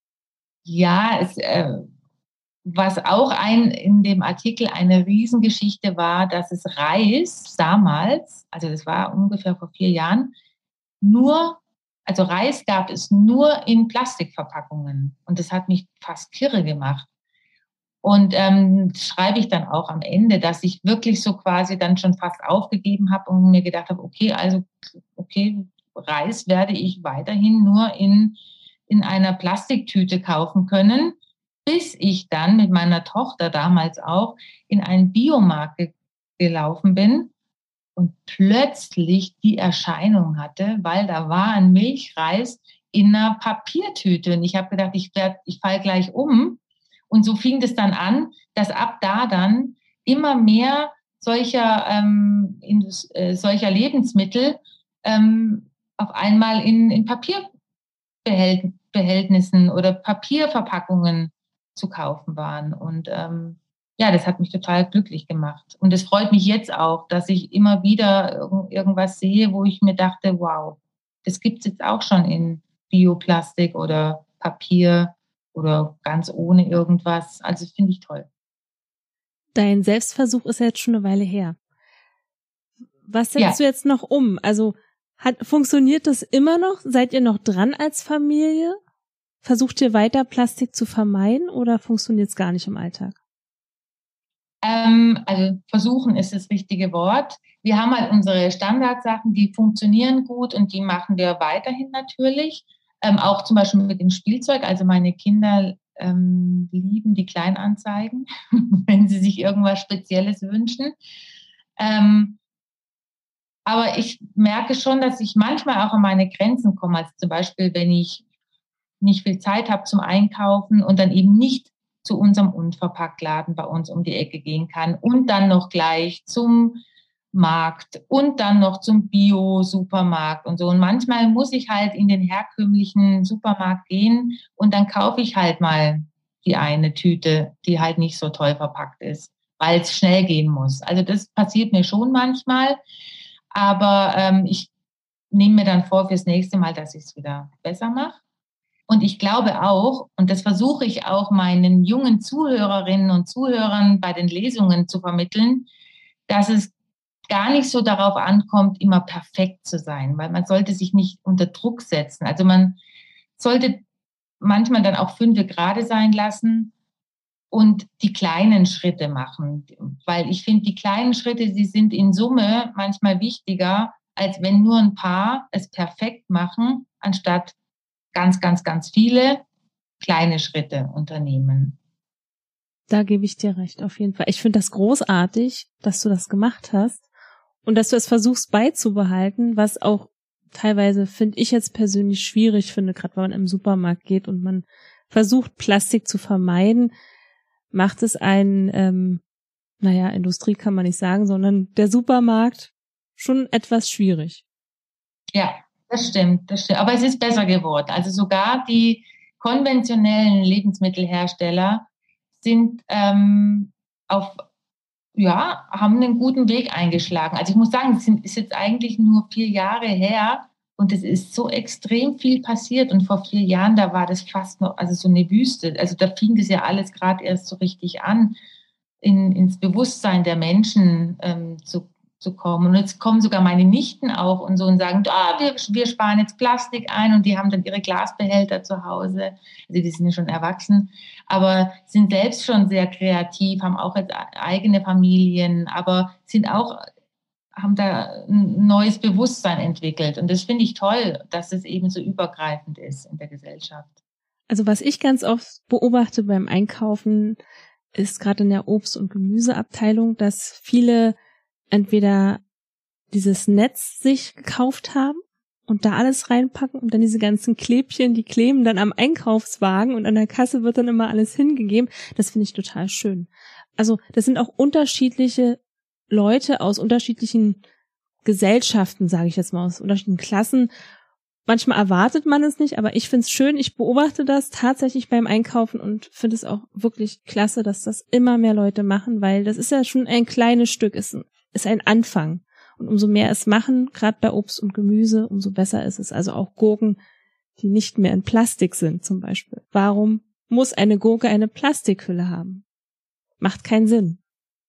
ja, es, äh, was auch ein, in dem Artikel eine Riesengeschichte war, dass es Reis damals, also das war ungefähr vor vier Jahren, nur, also Reis gab es nur in Plastikverpackungen. Und das hat mich fast kirre gemacht. Und ähm, schreibe ich dann auch am Ende, dass ich wirklich so quasi dann schon fast aufgegeben habe und mir gedacht habe, okay, also okay, Reis werde ich weiterhin nur in, in einer Plastiktüte kaufen können, bis ich dann mit meiner Tochter damals auch in einen Biomarkt gelaufen bin und plötzlich die Erscheinung hatte, weil da war ein Milchreis in einer Papiertüte. Und ich habe gedacht, ich, werd, ich falle gleich um. Und so fing das dann an, dass ab da dann immer mehr solcher, ähm, in, äh, solcher Lebensmittel ähm, auf einmal in, in Papierbehältnissen oder Papierverpackungen zu kaufen waren. Und ähm, ja, das hat mich total glücklich gemacht. Und es freut mich jetzt auch, dass ich immer wieder irgendwas sehe, wo ich mir dachte, wow, das gibt es jetzt auch schon in Bioplastik oder Papier oder ganz ohne irgendwas. Also finde ich toll. Dein Selbstversuch ist ja jetzt schon eine Weile her. Was setzt Ja. du jetzt noch um? Also hat, funktioniert das immer noch? Seid ihr noch dran als Familie? Versucht ihr weiter Plastik zu vermeiden oder funktioniert es gar nicht im Alltag? Ähm, also versuchen ist das richtige Wort. Wir haben halt unsere Standardsachen, die funktionieren gut und die machen wir weiterhin natürlich. Ähm, auch zum Beispiel mit dem Spielzeug. Also meine Kinder ähm, lieben die Kleinanzeigen, wenn sie sich irgendwas Spezielles wünschen. Ähm, aber ich merke schon, dass ich manchmal auch an meine Grenzen komme. Also zum Beispiel, wenn ich nicht viel Zeit habe zum Einkaufen und dann eben nicht zu unserem Unverpacktladen bei uns um die Ecke gehen kann und dann noch gleich zum Markt und dann noch zum Bio-Supermarkt und so. Und manchmal muss ich halt in den herkömmlichen Supermarkt gehen und dann kaufe ich halt mal die eine Tüte, die halt nicht so toll verpackt ist, weil es schnell gehen muss. Also das passiert mir schon manchmal, aber ähm, ich nehme mir dann vor fürs nächste Mal, dass ich es wieder besser mache. Und ich glaube auch, und das versuche ich auch meinen jungen Zuhörerinnen und Zuhörern bei den Lesungen zu vermitteln, dass es gar nicht so darauf ankommt, immer perfekt zu sein, weil man sollte sich nicht unter Druck setzen. Also man sollte manchmal dann auch fünf gerade sein lassen und die kleinen Schritte machen. Weil ich finde, die kleinen Schritte, die sind in Summe manchmal wichtiger, als wenn nur ein paar es perfekt machen, anstatt ganz, ganz, ganz viele kleine Schritte unternehmen. Da gebe ich dir recht, auf jeden Fall. Ich finde das großartig, dass du das gemacht hast und dass du es versuchst beizubehalten, was auch teilweise, finde ich jetzt persönlich schwierig finde, gerade wenn man im Supermarkt geht und man versucht, Plastik zu vermeiden, macht es einen, ähm, naja, Industrie kann man nicht sagen, sondern der Supermarkt schon etwas schwierig. Ja, das stimmt, das stimmt. Aber es ist besser geworden. Also sogar die konventionellen Lebensmittelhersteller sind ähm, auf, ja, haben einen guten Weg eingeschlagen. Also ich muss sagen, es ist jetzt eigentlich nur vier Jahre her und es ist so extrem viel passiert. Und vor vier Jahren, da war das fast noch, also so eine Wüste. Also da fing das ja alles gerade erst so richtig an, in, ins Bewusstsein der Menschen ähm, zu zu kommen. Und jetzt kommen sogar meine Nichten auch und so und sagen, ah, wir, wir sparen jetzt Plastik ein und die haben dann ihre Glasbehälter zu Hause. Also die sind ja schon erwachsen, aber sind selbst schon sehr kreativ, haben auch jetzt eigene Familien, aber sind auch, haben da ein neues Bewusstsein entwickelt. Und das finde ich toll, dass es eben so übergreifend ist in der Gesellschaft. Also was ich ganz oft beobachte beim Einkaufen, ist gerade in der Obst- und Gemüseabteilung, dass viele entweder dieses Netz sich gekauft haben und da alles reinpacken und dann diese ganzen Klebchen, die kleben dann am Einkaufswagen und an der Kasse wird dann immer alles hingegeben. Das finde ich total schön. Also das sind auch unterschiedliche Leute aus unterschiedlichen Gesellschaften, sage ich jetzt mal, aus unterschiedlichen Klassen. Manchmal erwartet man es nicht, aber ich finde es schön. Ich beobachte das tatsächlich beim Einkaufen und finde es auch wirklich klasse, dass das immer mehr Leute machen, weil das ist ja schon ein kleines Stück, ist ein ist ein Anfang. Und umso mehr es machen, gerade bei Obst und Gemüse, umso besser ist es. Also auch Gurken, die nicht mehr in Plastik sind zum Beispiel. Warum muss eine Gurke eine Plastikhülle haben? Macht keinen Sinn.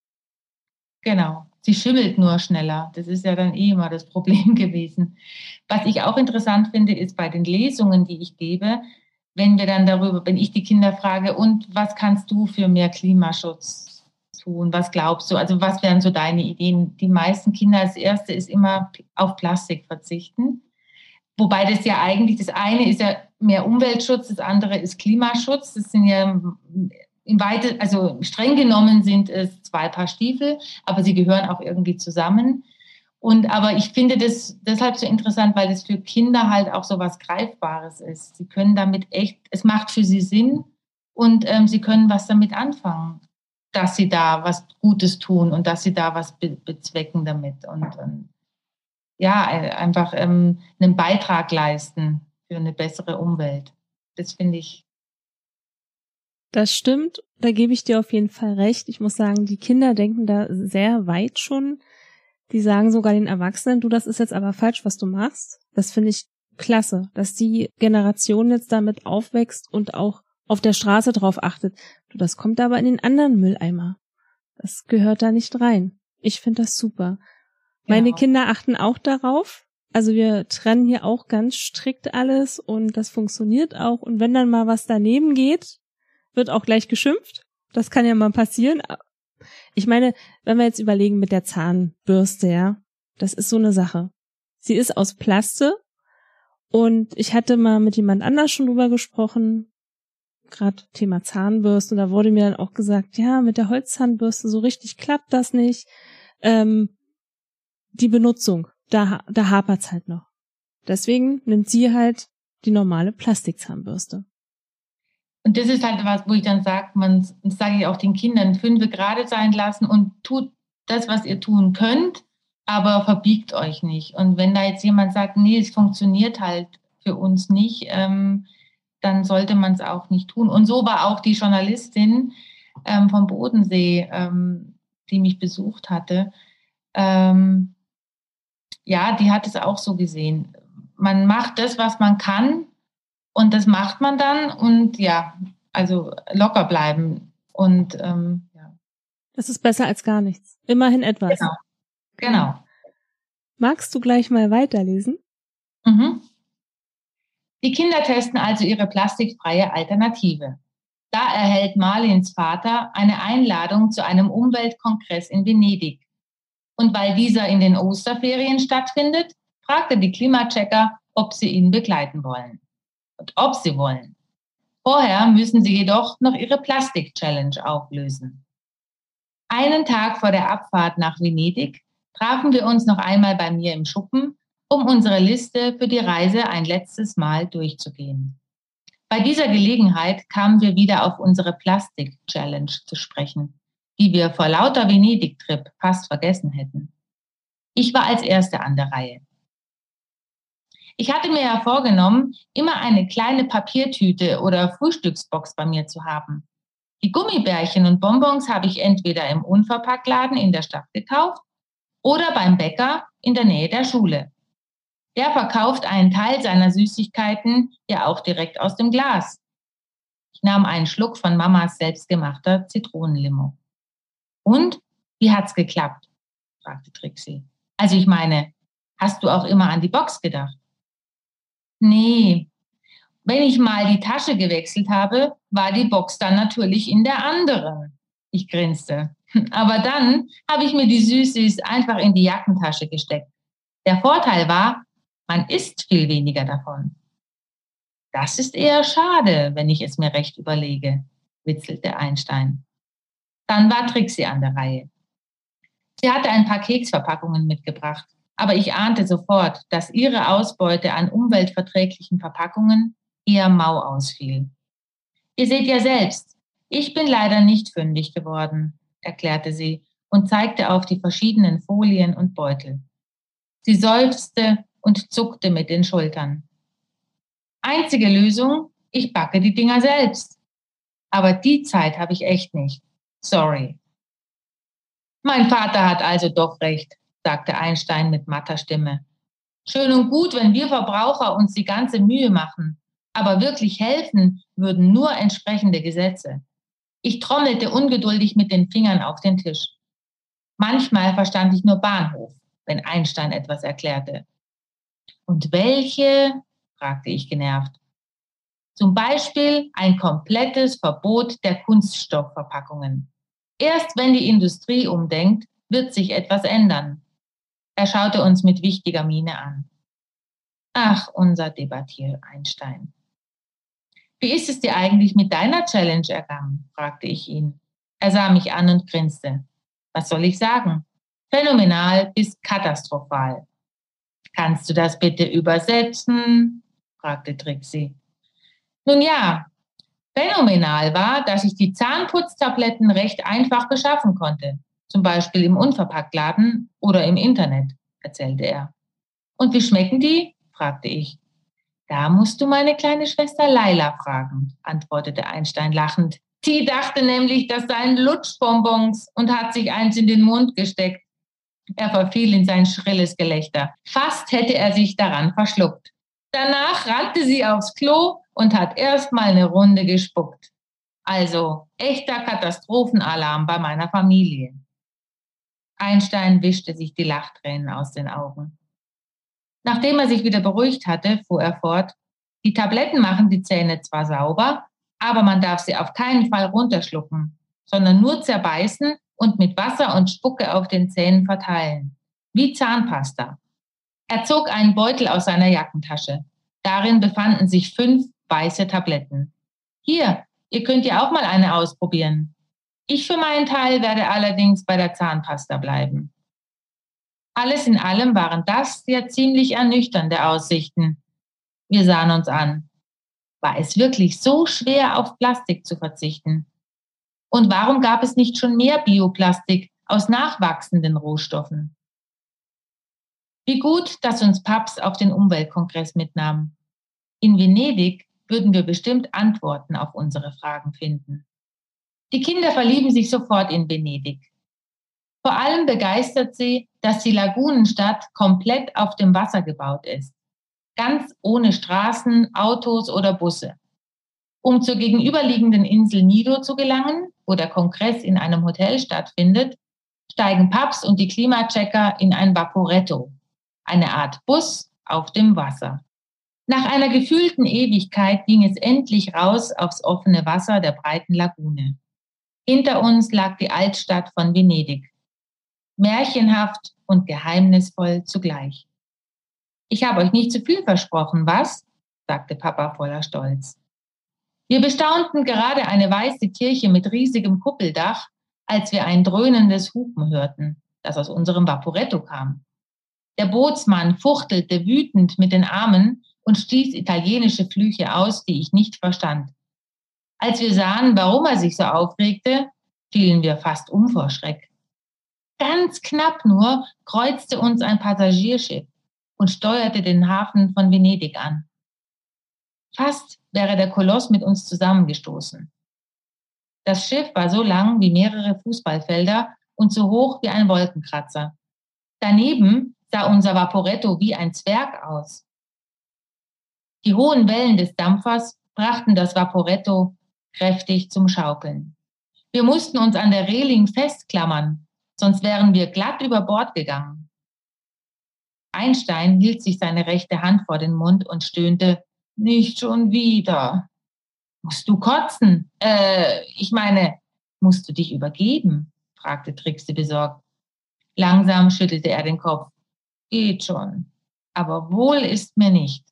Genau. Sie schimmelt nur schneller. Das ist ja dann eh immer das Problem gewesen. Was ich auch interessant finde, ist bei den Lesungen, die ich gebe, wenn wir dann darüber, wenn ich die Kinder frage, und was kannst du für mehr Klimaschutz tun? Was glaubst du? Also was wären so deine Ideen? Die meisten Kinder, das Erste ist immer auf Plastik verzichten. Wobei das ja eigentlich, das eine ist ja mehr Umweltschutz, das andere ist Klimaschutz. Das sind ja im Weite, also streng genommen sind es zwei Paar Stiefel, aber sie gehören auch irgendwie zusammen. Und aber ich finde das deshalb so interessant, weil das für Kinder halt auch so was Greifbares ist. Sie können damit echt, es macht für sie Sinn und ähm, sie können was damit anfangen, dass sie da was Gutes tun und dass sie da was be- bezwecken damit und ähm, ja, einfach ähm, einen Beitrag leisten für eine bessere Umwelt. Das finde ich. Das stimmt, da gebe ich dir auf jeden Fall recht. Ich muss sagen, die Kinder denken da sehr weit schon. Die sagen sogar den Erwachsenen, du, das ist jetzt aber falsch, was du machst. Das finde ich klasse, dass die Generation jetzt damit aufwächst und auch auf der Straße drauf achtet. Du, das kommt aber in den anderen Mülleimer. Das gehört da nicht rein. Ich finde das super. Meine Genau. Kinder achten auch darauf. Also wir trennen hier auch ganz strikt alles und das funktioniert auch. Und wenn dann mal was daneben geht, wird auch gleich geschimpft. Das kann ja mal passieren. Ich meine, wenn wir jetzt überlegen mit der Zahnbürste, ja, das ist so eine Sache. Sie ist aus Plaste und ich hatte mal mit jemand anders schon drüber gesprochen, gerade Thema Zahnbürste, und da wurde mir dann auch gesagt, ja, mit der Holzzahnbürste so richtig klappt das nicht. Ähm, die Benutzung, da, da hapert's halt noch. Deswegen nimmt sie halt die normale Plastikzahnbürste. Und das ist halt was, wo ich dann sage, man sage ich auch den Kindern, fünfe gerade sein lassen und tut das, was ihr tun könnt, aber verbiegt euch nicht. Und wenn da jetzt jemand sagt, nee, es funktioniert halt für uns nicht, ähm, dann sollte man es auch nicht tun. Und so war auch die Journalistin ähm, vom Bodensee, ähm, die mich besucht hatte. Ähm, ja, die hat es auch so gesehen. Man macht das, was man kann, und das macht man dann und ja, also locker bleiben. Und ähm, ja. Das ist besser als gar nichts. Immerhin etwas. Genau. Genau. Magst du gleich mal weiterlesen? Mhm. Die Kinder testen also ihre plastikfreie Alternative. Da erhält Marlins Vater eine Einladung zu einem Umweltkongress in Venedig. Und weil dieser in den Osterferien stattfindet, fragt er die Klimachecker, ob sie ihn begleiten wollen. Und ob sie wollen. Vorher müssen sie jedoch noch ihre Plastik-Challenge auflösen. Einen Tag vor der Abfahrt nach Venedig trafen wir uns noch einmal bei mir im Schuppen, um unsere Liste für die Reise ein letztes Mal durchzugehen. Bei dieser Gelegenheit kamen wir wieder auf unsere Plastik-Challenge zu sprechen, die wir vor lauter Venedig-Trip fast vergessen hätten. Ich war als Erste an der Reihe. Ich hatte mir ja vorgenommen, immer eine kleine Papiertüte oder Frühstücksbox bei mir zu haben. Die Gummibärchen und Bonbons habe ich entweder im Unverpacktladen in der Stadt gekauft oder beim Bäcker in der Nähe der Schule. Der verkauft einen Teil seiner Süßigkeiten ja auch direkt aus dem Glas. Ich nahm einen Schluck von Mamas selbstgemachter Zitronenlimo. Und, wie hat's geklappt? Fragte Trixie. Also ich meine, hast du auch immer an die Box gedacht? Nee, wenn ich mal die Tasche gewechselt habe, war die Box dann natürlich in der anderen. Ich grinste. Aber dann habe ich mir die Süßis einfach in die Jackentasche gesteckt. Der Vorteil war, man isst viel weniger davon. Das ist eher schade, wenn ich es mir recht überlege, witzelte Einstein. Dann war Trixie an der Reihe. Sie hatte ein paar Keksverpackungen mitgebracht, aber ich ahnte sofort, dass ihre Ausbeute an umweltverträglichen Verpackungen eher mau ausfiel. Ihr seht ja selbst, ich bin leider nicht fündig geworden, erklärte sie und zeigte auf die verschiedenen Folien und Beutel. Sie seufzte und zuckte mit den Schultern. Einzige Lösung, ich backe die Dinger selbst. Aber die Zeit habe ich echt nicht. Sorry. Mein Vater hat also doch recht, sagte Einstein mit matter Stimme. Schön und gut, wenn wir Verbraucher uns die ganze Mühe machen. Aber wirklich helfen würden nur entsprechende Gesetze. Ich trommelte ungeduldig mit den Fingern auf den Tisch. Manchmal verstand ich nur Bahnhof, wenn Einstein etwas erklärte. Und welche? Fragte ich genervt. Zum Beispiel ein komplettes Verbot der Kunststoffverpackungen. Erst wenn die Industrie umdenkt, wird sich etwas ändern. Er schaute uns mit wichtiger Miene an. Ach, unser Debattier-Einstein. Wie ist es dir eigentlich mit deiner Challenge ergangen? Fragte ich ihn. Er sah mich an und grinste. Was soll ich sagen? Phänomenal bis katastrophal. Kannst du das bitte übersetzen? Fragte Trixie. Nun ja, phänomenal war, dass ich die Zahnputztabletten recht einfach beschaffen konnte. Zum Beispiel im Unverpacktladen oder im Internet, erzählte er. Und wie schmecken die? Fragte ich. Da musst du meine kleine Schwester Laila fragen, antwortete Einstein lachend. Die dachte nämlich, das seien Lutschbonbons und hat sich eins in den Mund gesteckt. Er verfiel in sein schrilles Gelächter. Fast hätte er sich daran verschluckt. Danach rannte sie aufs Klo und hat erst mal eine Runde gespuckt. Also echter Katastrophenalarm bei meiner Familie. Einstein wischte sich die Lachtränen aus den Augen. Nachdem er sich wieder beruhigt hatte, fuhr er fort, die Tabletten machen die Zähne zwar sauber, aber man darf sie auf keinen Fall runterschlucken, sondern nur zerbeißen und mit Wasser und Spucke auf den Zähnen verteilen, wie Zahnpasta. Er zog einen Beutel aus seiner Jackentasche. Darin befanden sich fünf weiße Tabletten. Hier, ihr könnt ja auch mal eine ausprobieren. Ich für meinen Teil werde allerdings bei der Zahnpasta bleiben. Alles in allem waren das ja ziemlich ernüchternde Aussichten. Wir sahen uns an. War es wirklich so schwer, auf Plastik zu verzichten? Und warum gab es nicht schon mehr Bioplastik aus nachwachsenden Rohstoffen? Wie gut, dass uns Paps auf den Umweltkongress mitnahm. In Venedig würden wir bestimmt Antworten auf unsere Fragen finden. Die Kinder verlieben sich sofort in Venedig. Vor allem begeistert sie, dass die Lagunenstadt komplett auf dem Wasser gebaut ist. Ganz ohne Straßen, Autos oder Busse. Um zur gegenüberliegenden Insel Nido zu gelangen, wo der Kongress in einem Hotel stattfindet, steigen Paps und die Klimachecker in ein Vaporetto, eine Art Bus auf dem Wasser. Nach einer gefühlten Ewigkeit ging es endlich raus aufs offene Wasser der breiten Lagune. Hinter uns lag die Altstadt von Venedig. Märchenhaft und geheimnisvoll zugleich. »Ich habe euch nicht zu viel versprochen, was?« sagte Papa voller Stolz. Wir bestaunten gerade eine weiße Kirche mit riesigem Kuppeldach, als wir ein dröhnendes Hupen hörten, das aus unserem Vaporetto kam. Der Bootsmann fuchtelte wütend mit den Armen und stieß italienische Flüche aus, die ich nicht verstand. Als wir sahen, warum er sich so aufregte, fielen wir fast um vor Schreck. Ganz knapp nur kreuzte uns ein Passagierschiff und steuerte den Hafen von Venedig an. Fast wäre der Koloss mit uns zusammengestoßen. Das Schiff war so lang wie mehrere Fußballfelder und so hoch wie ein Wolkenkratzer. Daneben sah unser Vaporetto wie ein Zwerg aus. Die hohen Wellen des Dampfers brachten das Vaporetto kräftig zum Schaukeln. Wir mussten uns an der Reling festklammern, sonst wären wir glatt über Bord gegangen. Einstein hielt sich seine rechte Hand vor den Mund und stöhnte, »Nicht schon wieder.« »Musst du kotzen? Äh, ich meine, musst du dich übergeben?« fragte Trixie besorgt. Langsam schüttelte er den Kopf. »Geht schon, aber wohl ist mir nicht.«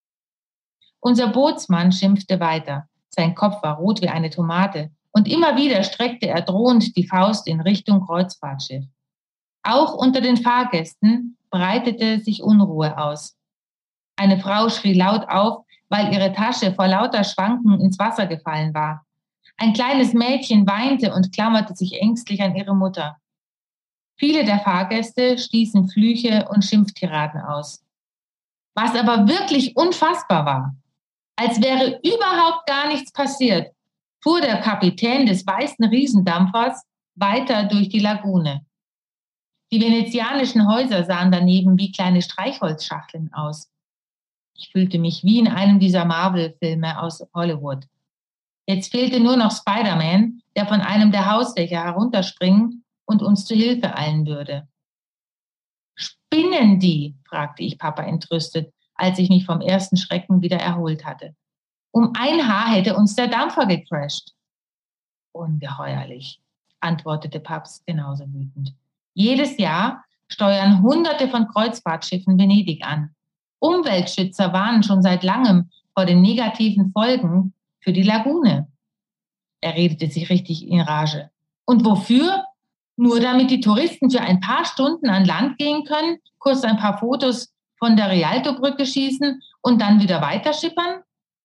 Unser Bootsmann schimpfte weiter. Sein Kopf war rot wie eine Tomate und immer wieder streckte er drohend die Faust in Richtung Kreuzfahrtschiff. Auch unter den Fahrgästen breitete sich Unruhe aus. Eine Frau schrie laut auf, weil ihre Tasche vor lauter Schwanken ins Wasser gefallen war. Ein kleines Mädchen weinte und klammerte sich ängstlich an ihre Mutter. Viele der Fahrgäste stießen Flüche und Schimpftiraden aus. Was aber wirklich unfassbar war, als wäre überhaupt gar nichts passiert, fuhr der Kapitän des weißen Riesendampfers weiter durch die Lagune. Die venezianischen Häuser sahen daneben wie kleine Streichholzschachteln aus. Ich fühlte mich wie in einem dieser Marvel-Filme aus Hollywood. Jetzt fehlte nur noch Spider-Man, der von einem der Hausdächer herunterspringen und uns zu Hilfe eilen würde. »Spinnen die?« fragte ich Papa entrüstet, als ich mich vom ersten Schrecken wieder erholt hatte. »Um ein Haar hätte uns der Dampfer gecrasht.« »Ungeheuerlich«, antwortete Paps genauso wütend. »Jedes Jahr steuern Hunderte von Kreuzfahrtschiffen Venedig an. Umweltschützer warnen schon seit langem vor den negativen Folgen für die Lagune.« Er redete sich richtig in Rage. »Und wofür? Nur damit die Touristen für ein paar Stunden an Land gehen können, kurz ein paar Fotos von der Rialto-Brücke schießen und dann wieder weiterschippern?«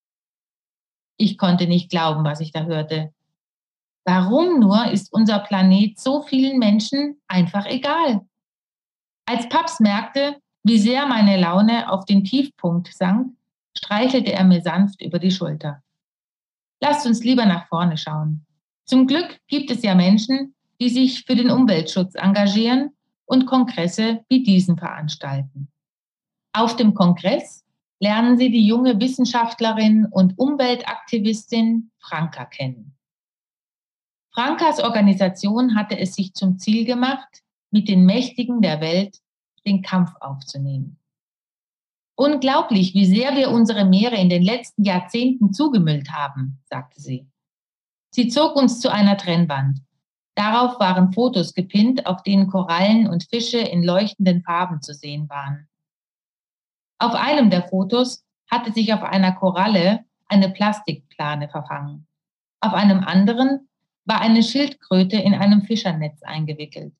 Ich konnte nicht glauben, was ich da hörte. Warum nur ist unser Planet so vielen Menschen einfach egal? Als Paps merkte, wie sehr meine Laune auf den Tiefpunkt sank, streichelte er mir sanft über die Schulter. »Lasst uns lieber nach vorne schauen. Zum Glück gibt es ja Menschen, die sich für den Umweltschutz engagieren und Kongresse wie diesen veranstalten. Auf dem Kongress lernen Sie die junge Wissenschaftlerin und Umweltaktivistin Franka kennen. Frankas Organisation hatte es sich zum Ziel gemacht, mit den Mächtigen der Welt den Kampf aufzunehmen. »Unglaublich, wie sehr wir unsere Meere in den letzten Jahrzehnten zugemüllt haben«, sagte sie. Sie zog uns zu einer Trennwand. Darauf waren Fotos gepinnt, auf denen Korallen und Fische in leuchtenden Farben zu sehen waren. Auf einem der Fotos hatte sich auf einer Koralle eine Plastikplane verfangen. Auf einem anderen war eine Schildkröte in einem Fischernetz eingewickelt.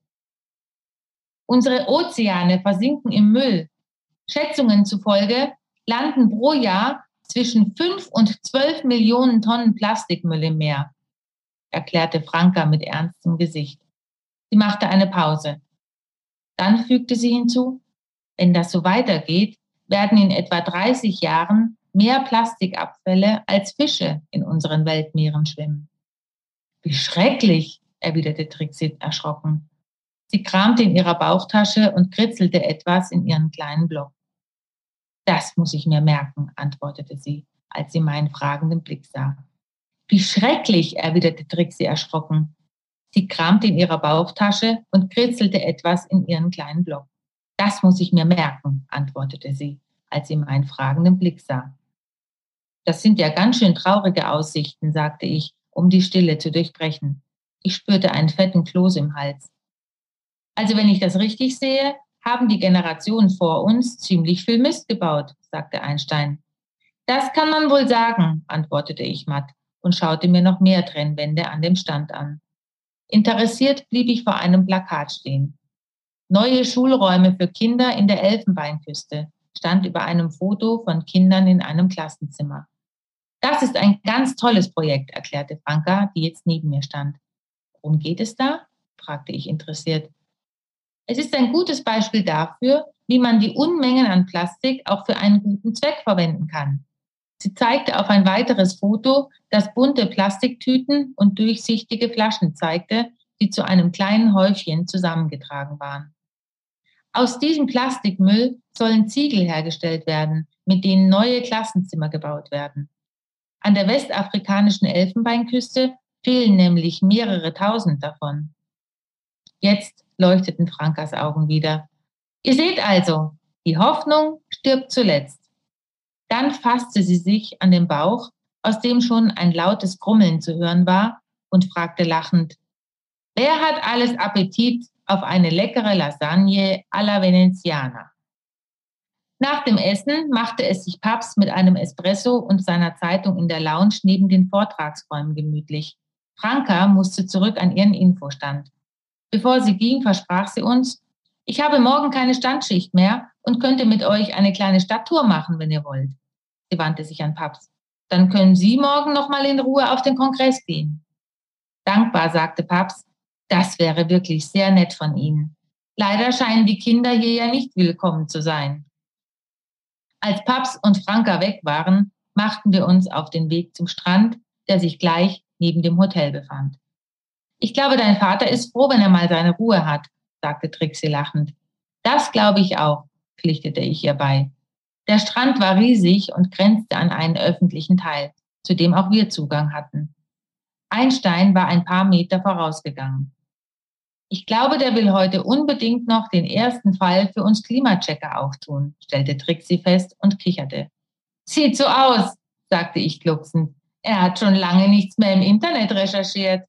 Unsere Ozeane versinken im Müll. Schätzungen zufolge landen pro Jahr zwischen fünf und zwölf Millionen Tonnen Plastikmüll im Meer, erklärte Franka mit ernstem Gesicht. Sie machte eine Pause. Dann fügte sie hinzu, wenn das so weitergeht, werden in etwa dreißig Jahren mehr Plastikabfälle als Fische in unseren Weltmeeren schwimmen. Wie schrecklich, erwiderte Trixie erschrocken. Sie kramte in ihrer Bauchtasche und kritzelte etwas in ihren kleinen Block. Das muss ich mir merken, antwortete sie, als sie meinen fragenden Blick sah. Wie schrecklich, erwiderte Trixie erschrocken. Sie kramte in ihrer Bauchtasche und kritzelte etwas in ihren kleinen Block. Das muss ich mir merken, antwortete sie, als sie meinen fragenden Blick sah. Das sind ja ganz schön traurige Aussichten, sagte ich, um die Stille zu durchbrechen. Ich spürte einen fetten Kloß im Hals. Also wenn ich das richtig sehe, haben die Generationen vor uns ziemlich viel Mist gebaut, sagte Einstein. Das kann man wohl sagen, antwortete ich matt und schaute mir noch mehr Trennwände an dem Stand an. Interessiert blieb ich vor einem Plakat stehen. Neue Schulräume für Kinder in der Elfenbeinküste stand über einem Foto von Kindern in einem Klassenzimmer. Das ist ein ganz tolles Projekt, erklärte Franka, die jetzt neben mir stand. Worum geht es da? Fragte ich interessiert. Es ist ein gutes Beispiel dafür, wie man die Unmengen an Plastik auch für einen guten Zweck verwenden kann. Sie zeigte auf ein weiteres Foto, das bunte Plastiktüten und durchsichtige Flaschen zeigte, die zu einem kleinen Häufchen zusammengetragen waren. Aus diesem Plastikmüll sollen Ziegel hergestellt werden, mit denen neue Klassenzimmer gebaut werden. An der westafrikanischen Elfenbeinküste fehlen nämlich mehrere tausend davon. Jetzt leuchteten Frankas Augen wieder. Ihr seht also, die Hoffnung stirbt zuletzt. Dann fasste sie sich an den Bauch, aus dem schon ein lautes Grummeln zu hören war, und fragte lachend, wer hat alles Appetit auf eine leckere Lasagne alla Veneziana? Nach dem Essen machte es sich Paps mit einem Espresso und seiner Zeitung in der Lounge neben den Vortragsräumen gemütlich. Franka musste zurück an ihren Infostand. Bevor sie ging, versprach sie uns, ich habe morgen keine Standschicht mehr und könnte mit euch eine kleine Stadttour machen, wenn ihr wollt. Sie wandte sich an Paps. Dann können Sie morgen noch mal in Ruhe auf den Kongress gehen. Dankbar, sagte Paps, das wäre wirklich sehr nett von Ihnen. Leider scheinen die Kinder hier ja nicht willkommen zu sein. Als Paps und Franka weg waren, machten wir uns auf den Weg zum Strand, der sich gleich neben dem Hotel befand. Ich glaube, dein Vater ist froh, wenn er mal seine Ruhe hat, sagte Trixie lachend. Das glaube ich auch, pflichtete ich ihr bei. Der Strand war riesig und grenzte an einen öffentlichen Teil, zu dem auch wir Zugang hatten. Einstein war ein paar Meter vorausgegangen. Ich glaube, der will heute unbedingt noch den ersten Fall für uns Klimachecker auftun, stellte Trixie fest und kicherte. Sieht so aus, sagte ich glucksend. Er hat schon lange nichts mehr im Internet recherchiert.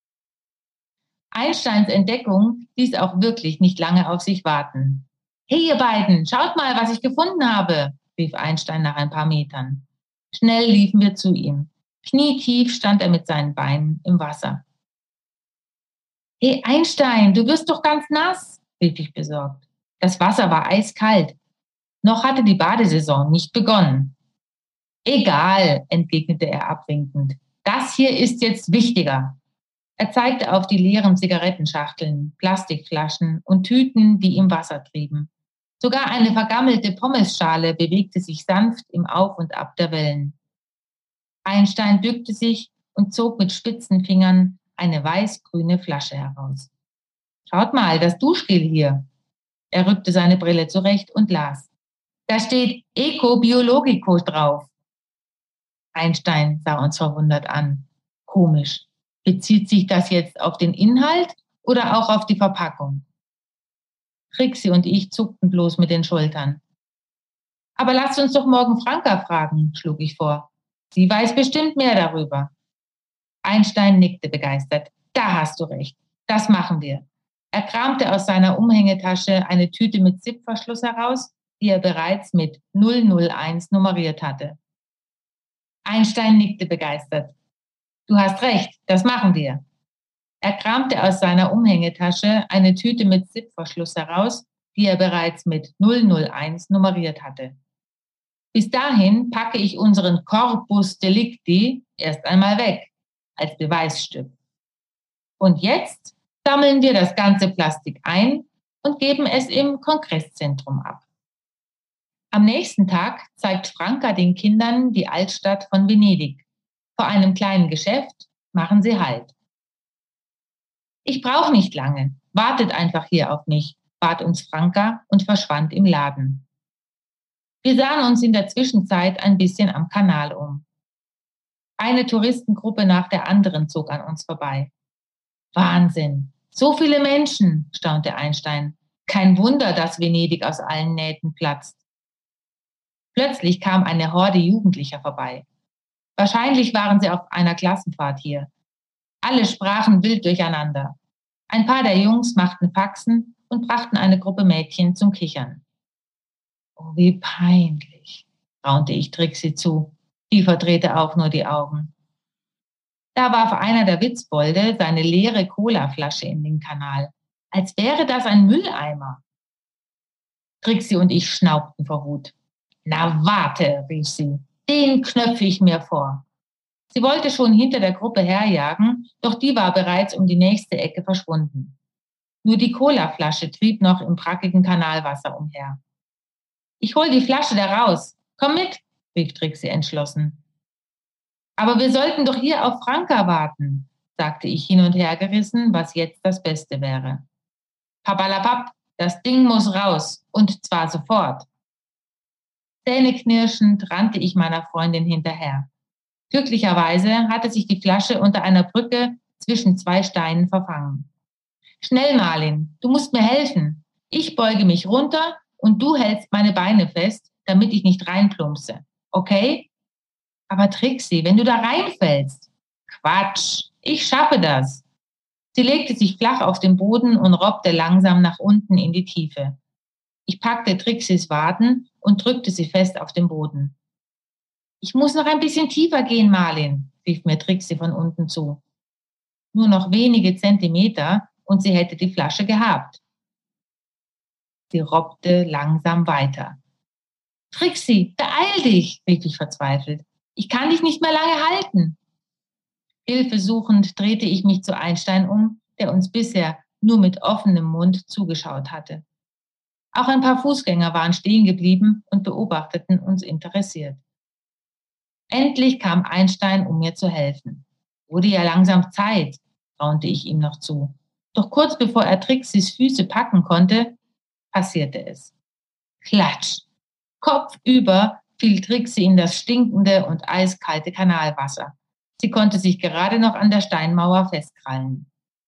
Einsteins Entdeckung ließ auch wirklich nicht lange auf sich warten. Hey, ihr beiden, schaut mal, was ich gefunden habe, rief Einstein nach ein paar Metern. Schnell liefen wir zu ihm. Knietief stand er mit seinen Beinen im Wasser. Hey, Einstein, du wirst doch ganz nass, rief ich besorgt. Das Wasser war eiskalt. Noch hatte die Badesaison nicht begonnen. Egal, entgegnete er abwinkend. Das hier ist jetzt wichtiger. Er zeigte auf die leeren Zigarettenschachteln, Plastikflaschen und Tüten, die im Wasser trieben. Sogar eine vergammelte Pommesschale bewegte sich sanft im Auf und Ab der Wellen. Einstein bückte sich und zog mit spitzen Fingern eine weiß-grüne Flasche heraus. Schaut mal, das Duschgel hier. Er rückte seine Brille zurecht und las. Da steht Eco Biologico drauf. Einstein sah uns verwundert an. Komisch. Bezieht sich das jetzt auf den Inhalt oder auch auf die Verpackung? Trixie und ich zuckten bloß mit den Schultern. Aber lasst uns doch morgen Franka fragen, schlug ich vor. Sie weiß bestimmt mehr darüber. Einstein nickte begeistert. Da hast du recht. Das machen wir. Er kramte aus seiner Umhängetasche eine Tüte mit Zipverschluss heraus, die er bereits mit null null eins nummeriert hatte. Einstein nickte begeistert. Du hast recht, das machen wir. Er kramte aus seiner Umhängetasche eine Tüte mit Zipverschluss heraus, die er bereits mit null null eins nummeriert hatte. Bis dahin packe ich unseren Corpus Delicti erst einmal weg, als Beweisstück. Und jetzt sammeln wir das ganze Plastik ein und geben es im Kongresszentrum ab. Am nächsten Tag zeigt Franka den Kindern die Altstadt von Venedig. Vor einem kleinen Geschäft machen sie Halt. Ich brauche nicht lange, wartet einfach hier auf mich, bat uns Franka und verschwand im Laden. Wir sahen uns in der Zwischenzeit ein bisschen am Kanal um. Eine Touristengruppe nach der anderen zog an uns vorbei. Wahnsinn, so viele Menschen, staunte Einstein. Kein Wunder, dass Venedig aus allen Nähten platzt. Plötzlich kam eine Horde Jugendlicher vorbei. Wahrscheinlich waren sie auf einer Klassenfahrt hier. Alle sprachen wild durcheinander. Ein paar der Jungs machten Faxen und brachten eine Gruppe Mädchen zum Kichern. Oh, wie peinlich, raunte ich Trixie zu. Die verdrehte auch nur die Augen. Da warf einer der Witzbolde seine leere Colaflasche in den Kanal, als wäre das ein Mülleimer. Trixie und ich schnaubten vor Wut. Na warte, rief sie, den knöpfe ich mir vor. Sie wollte schon hinter der Gruppe herjagen, doch die war bereits um die nächste Ecke verschwunden. Nur die Colaflasche trieb noch im brackigen Kanalwasser umher. Ich hol die Flasche da raus. Komm mit, rief Trixie entschlossen. Aber wir sollten doch hier auf Franka warten, sagte ich hin und her gerissen, was jetzt das Beste wäre. Papalapap, das Ding muss raus, und zwar sofort. Zähneknirschend rannte ich meiner Freundin hinterher. Glücklicherweise hatte sich die Flasche unter einer Brücke zwischen zwei Steinen verfangen. Schnell, Marlin, du musst mir helfen. Ich beuge mich runter und du hältst meine Beine fest, damit ich nicht reinplumpse. Okay? Aber Trixie, wenn du da reinfällst. Quatsch, ich schaffe das. Sie legte sich flach auf den Boden und robbte langsam nach unten in die Tiefe. Ich packte Trixies Waden und drückte sie fest auf den Boden. Ich muss noch ein bisschen tiefer gehen, Marlin, rief mir Trixie von unten zu. Nur noch wenige Zentimeter und sie hätte die Flasche gehabt. Sie robbte langsam weiter. Trixie, beeil dich, rief ich verzweifelt. Ich kann dich nicht mehr lange halten. Hilfesuchend drehte ich mich zu Einstein um, der uns bisher nur mit offenem Mund zugeschaut hatte. Auch ein paar Fußgänger waren stehen geblieben und beobachteten uns interessiert. Endlich kam Einstein, um mir zu helfen. Wurde ja langsam Zeit, raunte ich ihm noch zu. Doch kurz bevor er Trixies Füße packen konnte, passierte es. Klatsch! Kopfüber fiel Trixie in das stinkende und eiskalte Kanalwasser. Sie konnte sich gerade noch an der Steinmauer festkrallen.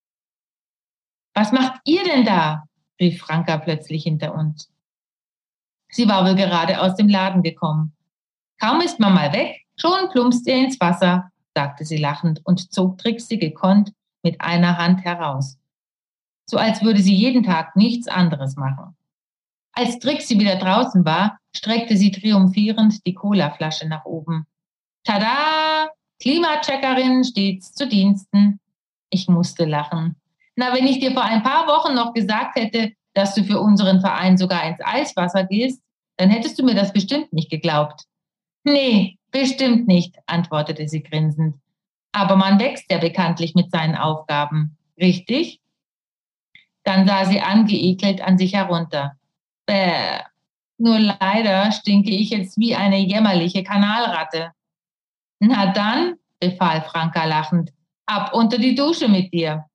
Was macht ihr denn da? Rief Franka plötzlich hinter uns. Sie war wohl gerade aus dem Laden gekommen. Kaum ist man mal weg, schon plumpst ihr ins Wasser, sagte sie lachend und zog Trixie gekonnt mit einer Hand heraus. So als würde sie jeden Tag nichts anderes machen. Als Trixie wieder draußen war, streckte sie triumphierend die Colaflasche nach oben. Tada! Klimacheckerin stets zu Diensten. Ich musste lachen. Na, wenn ich dir vor ein paar Wochen noch gesagt hätte, dass du für unseren Verein sogar ins Eiswasser gehst, dann hättest du mir das bestimmt nicht geglaubt. Nee, bestimmt nicht, antwortete sie grinsend. Aber man wächst ja bekanntlich mit seinen Aufgaben, richtig? Dann sah sie angeekelt an sich herunter. Bäh, nur leider stinke ich jetzt wie eine jämmerliche Kanalratte. Na dann, befahl Franka lachend, ab unter die Dusche mit dir.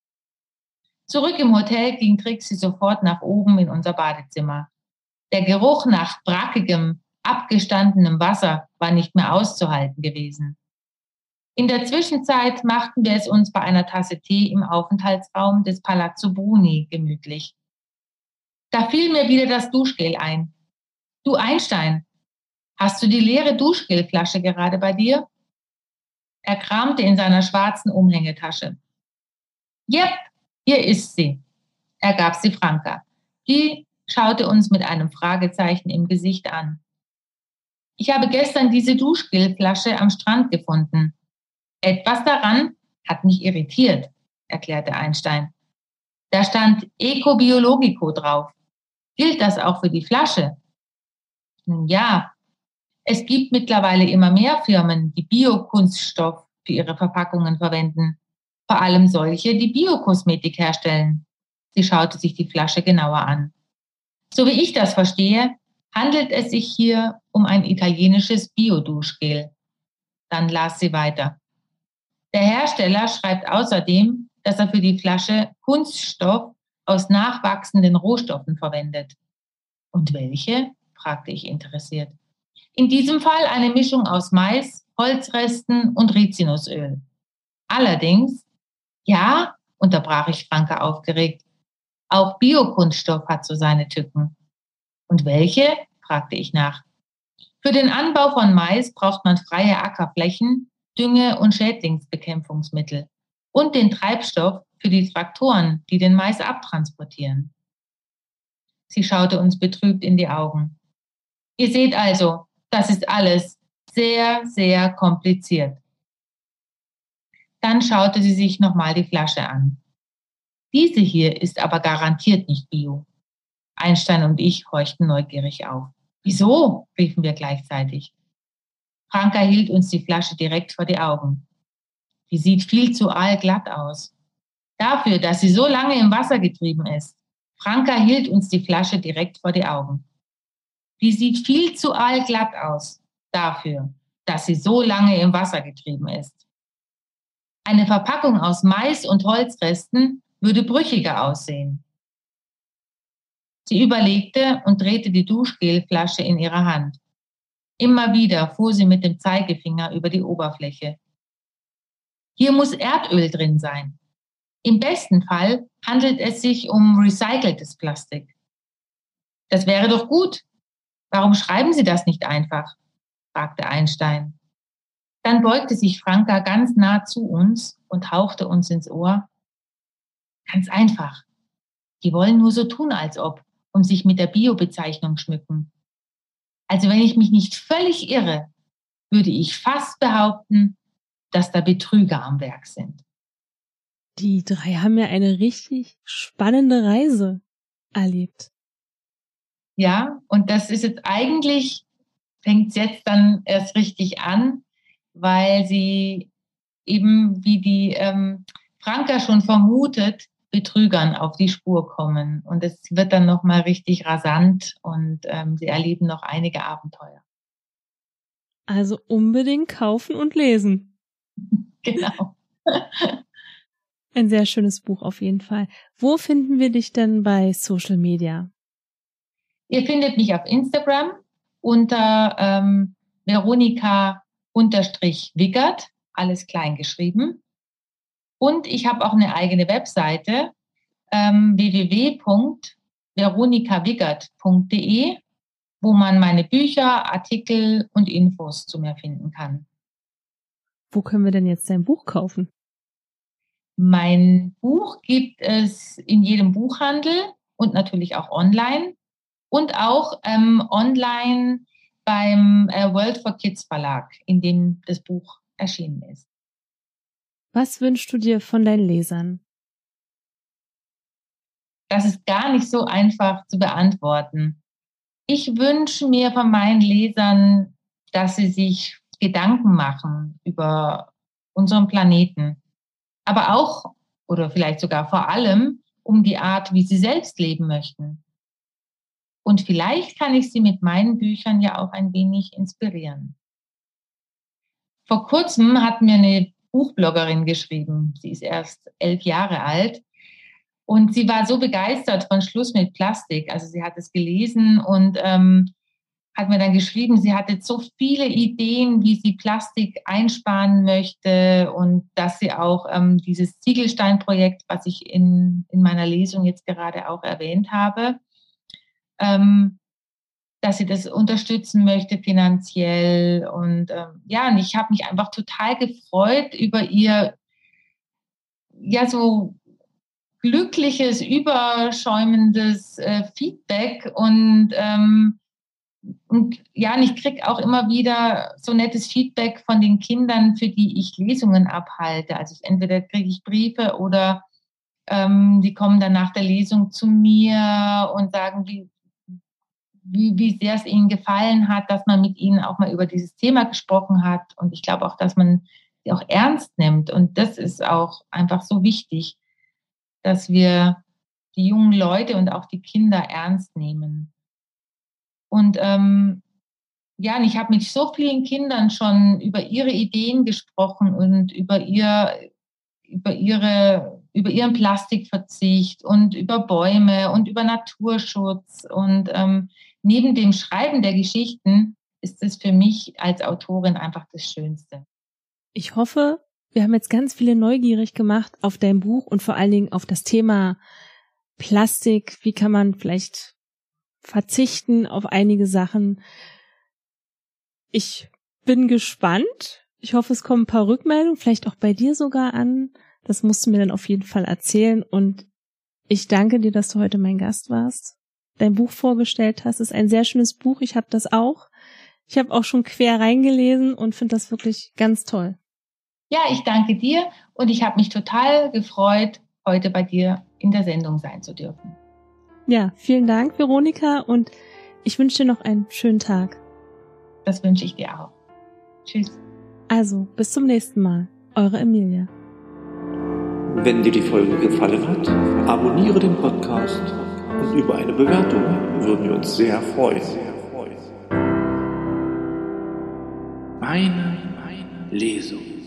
Zurück im Hotel ging Trixie sofort nach oben in unser Badezimmer. Der Geruch nach brackigem, abgestandenem Wasser war nicht mehr auszuhalten gewesen. In der Zwischenzeit machten wir es uns bei einer Tasse Tee im Aufenthaltsraum des Palazzo Bruni gemütlich. Da fiel mir wieder das Duschgel ein. Du Einstein, hast du die leere Duschgelflasche gerade bei dir? Er kramte in seiner schwarzen Umhängetasche. Jep, hier ist sie. Er gab sie Franka. Die schaute uns mit einem Fragezeichen im Gesicht an. Ich habe gestern diese Duschgelflasche am Strand gefunden. Etwas daran hat mich irritiert, erklärte Einstein. Da stand Ecobiologico drauf. Gilt das auch für die Flasche? Nun ja, es gibt mittlerweile immer mehr Firmen, die Biokunststoff für ihre Verpackungen verwenden. Vor allem solche, die Biokosmetik herstellen. Sie schaute sich die Flasche genauer an. So wie ich das verstehe, handelt es sich hier um ein italienisches Bioduschgel. Dann las sie weiter. Der Hersteller schreibt außerdem, dass er für die Flasche Kunststoff aus nachwachsenden Rohstoffen verwendet. Und welche? Fragte ich interessiert. In diesem Fall eine Mischung aus Mais, Holzresten und Rizinusöl. Allerdings, ja, unterbrach ich Franka aufgeregt, auch Biokunststoff hat so seine Tücken. Und welche? Fragte ich nach. Für den Anbau von Mais braucht man freie Ackerflächen, Dünge- und Schädlingsbekämpfungsmittel und den Treibstoff für die Traktoren, die den Mais abtransportieren. Sie schaute uns betrübt in die Augen. Ihr seht also, das ist alles sehr, sehr kompliziert. Dann schaute sie sich nochmal die Flasche an. Diese hier ist aber garantiert nicht Bio. Einstein und ich horchten neugierig auf. Wieso? Riefen wir gleichzeitig. Franka hielt uns die Flasche direkt vor die Augen. Die sieht viel zu aalglatt aus. Dafür, dass sie so lange im Wasser getrieben ist. Franka hielt uns die Flasche direkt vor die Augen. Die sieht viel zu aalglatt aus. Dafür, dass sie so lange im Wasser getrieben ist. Eine Verpackung aus Mais und Holzresten würde brüchiger aussehen. Sie überlegte und drehte die Duschgelflasche in ihrer Hand. Immer wieder fuhr sie mit dem Zeigefinger über die Oberfläche. Hier muss Erdöl drin sein. Im besten Fall handelt es sich um recyceltes Plastik. Das wäre doch gut. Warum schreiben Sie das nicht einfach? Fragte Einstein. Dann beugte sich Franka ganz nah zu uns und hauchte uns ins Ohr. Ganz einfach. Die wollen nur so tun, als ob, und sich mit der Bio-Bezeichnung schmücken. Also wenn ich mich nicht völlig irre, würde ich fast behaupten, dass da Betrüger am Werk sind. Die drei haben ja eine richtig spannende Reise erlebt. Ja, und das ist jetzt eigentlich, fängt es jetzt dann erst richtig an, weil sie eben, wie die ähm, Franka schon vermutet, Betrügern auf die Spur kommen. Und es wird dann nochmal richtig rasant und ähm, sie erleben noch einige Abenteuer. Also unbedingt kaufen und lesen. Genau. Ein sehr schönes Buch auf jeden Fall. Wo finden wir dich denn bei Social Media? Ihr findet mich auf Instagram unter ähm, Veronika-Wiggert, alles klein geschrieben. Und ich habe auch eine eigene Webseite, ähm, w w w punkt veronika wiggert punkt d e, wo man meine Bücher, Artikel und Infos zu mir finden kann. Wo können wir denn jetzt dein Buch kaufen? Mein Buch gibt es in jedem Buchhandel und natürlich auch online und auch ähm, online beim äh, World for Kids Verlag, in dem das Buch erschienen ist. Was wünschst du dir von deinen Lesern? Das ist gar nicht so einfach zu beantworten. Ich wünsche mir von meinen Lesern, dass sie sich Gedanken machen über unseren Planeten, aber auch oder vielleicht sogar vor allem um die Art, wie sie selbst leben möchten. Und vielleicht kann ich sie mit meinen Büchern ja auch ein wenig inspirieren. Vor kurzem hat mir eine Buchbloggerin geschrieben, sie ist erst elf Jahre alt, und sie war so begeistert von Schluss mit Plastik. Also sie hat es gelesen und ähm, hat mir dann geschrieben, sie hatte so viele Ideen, wie sie Plastik einsparen möchte und dass sie auch ähm, dieses Ziegelsteinprojekt, was ich in, in meiner Lesung jetzt gerade auch erwähnt habe, ähm, dass sie das unterstützen möchte finanziell. Und ähm, ja, und ich habe mich einfach total gefreut über ihr, ja, so glückliches, überschäumendes äh, Feedback und ähm, und ja, und ich kriege auch immer wieder so nettes Feedback von den Kindern, für die ich Lesungen abhalte. Also entweder kriege ich Briefe oder ähm, die kommen dann nach der Lesung zu mir und sagen, wie, wie, wie sehr es ihnen gefallen hat, dass man mit ihnen auch mal über dieses Thema gesprochen hat. Und ich glaube auch, dass man sie auch ernst nimmt. Und das ist auch einfach so wichtig, dass wir die jungen Leute und auch die Kinder ernst nehmen. Und ähm, ja, und ich habe mit so vielen Kindern schon über ihre Ideen gesprochen und über ihr, über ihre, über ihren Plastikverzicht und über Bäume und über Naturschutz. Und ähm, neben dem Schreiben der Geschichten ist es für mich als Autorin einfach das Schönste. Ich hoffe, wir haben jetzt ganz viele neugierig gemacht auf dein Buch und vor allen Dingen auf das Thema Plastik. Wie kann man vielleicht verzichten auf einige Sachen? ich bin gespannt. Ich hoffe, es kommen ein paar Rückmeldungen, vielleicht auch bei dir sogar an. Das musst du mir dann auf jeden Fall erzählen. Und ich danke dir, dass du heute mein Gast warst, dein Buch vorgestellt hast. Es ist ein sehr schönes Buch. Ich habe das auch. Ich habe auch schon quer reingelesen und finde das wirklich ganz toll. Ja, ich danke dir und ich habe mich total gefreut, heute bei dir in der Sendung sein zu dürfen. Ja, vielen Dank, Veronika, und ich wünsche dir noch einen schönen Tag. Das wünsche ich dir auch. Tschüss. Also, bis zum nächsten Mal. Eure Emilia. Wenn dir die Folge gefallen hat, abonniere den Podcast und über eine Bewertung würden wir uns sehr freuen. Meine Lesung.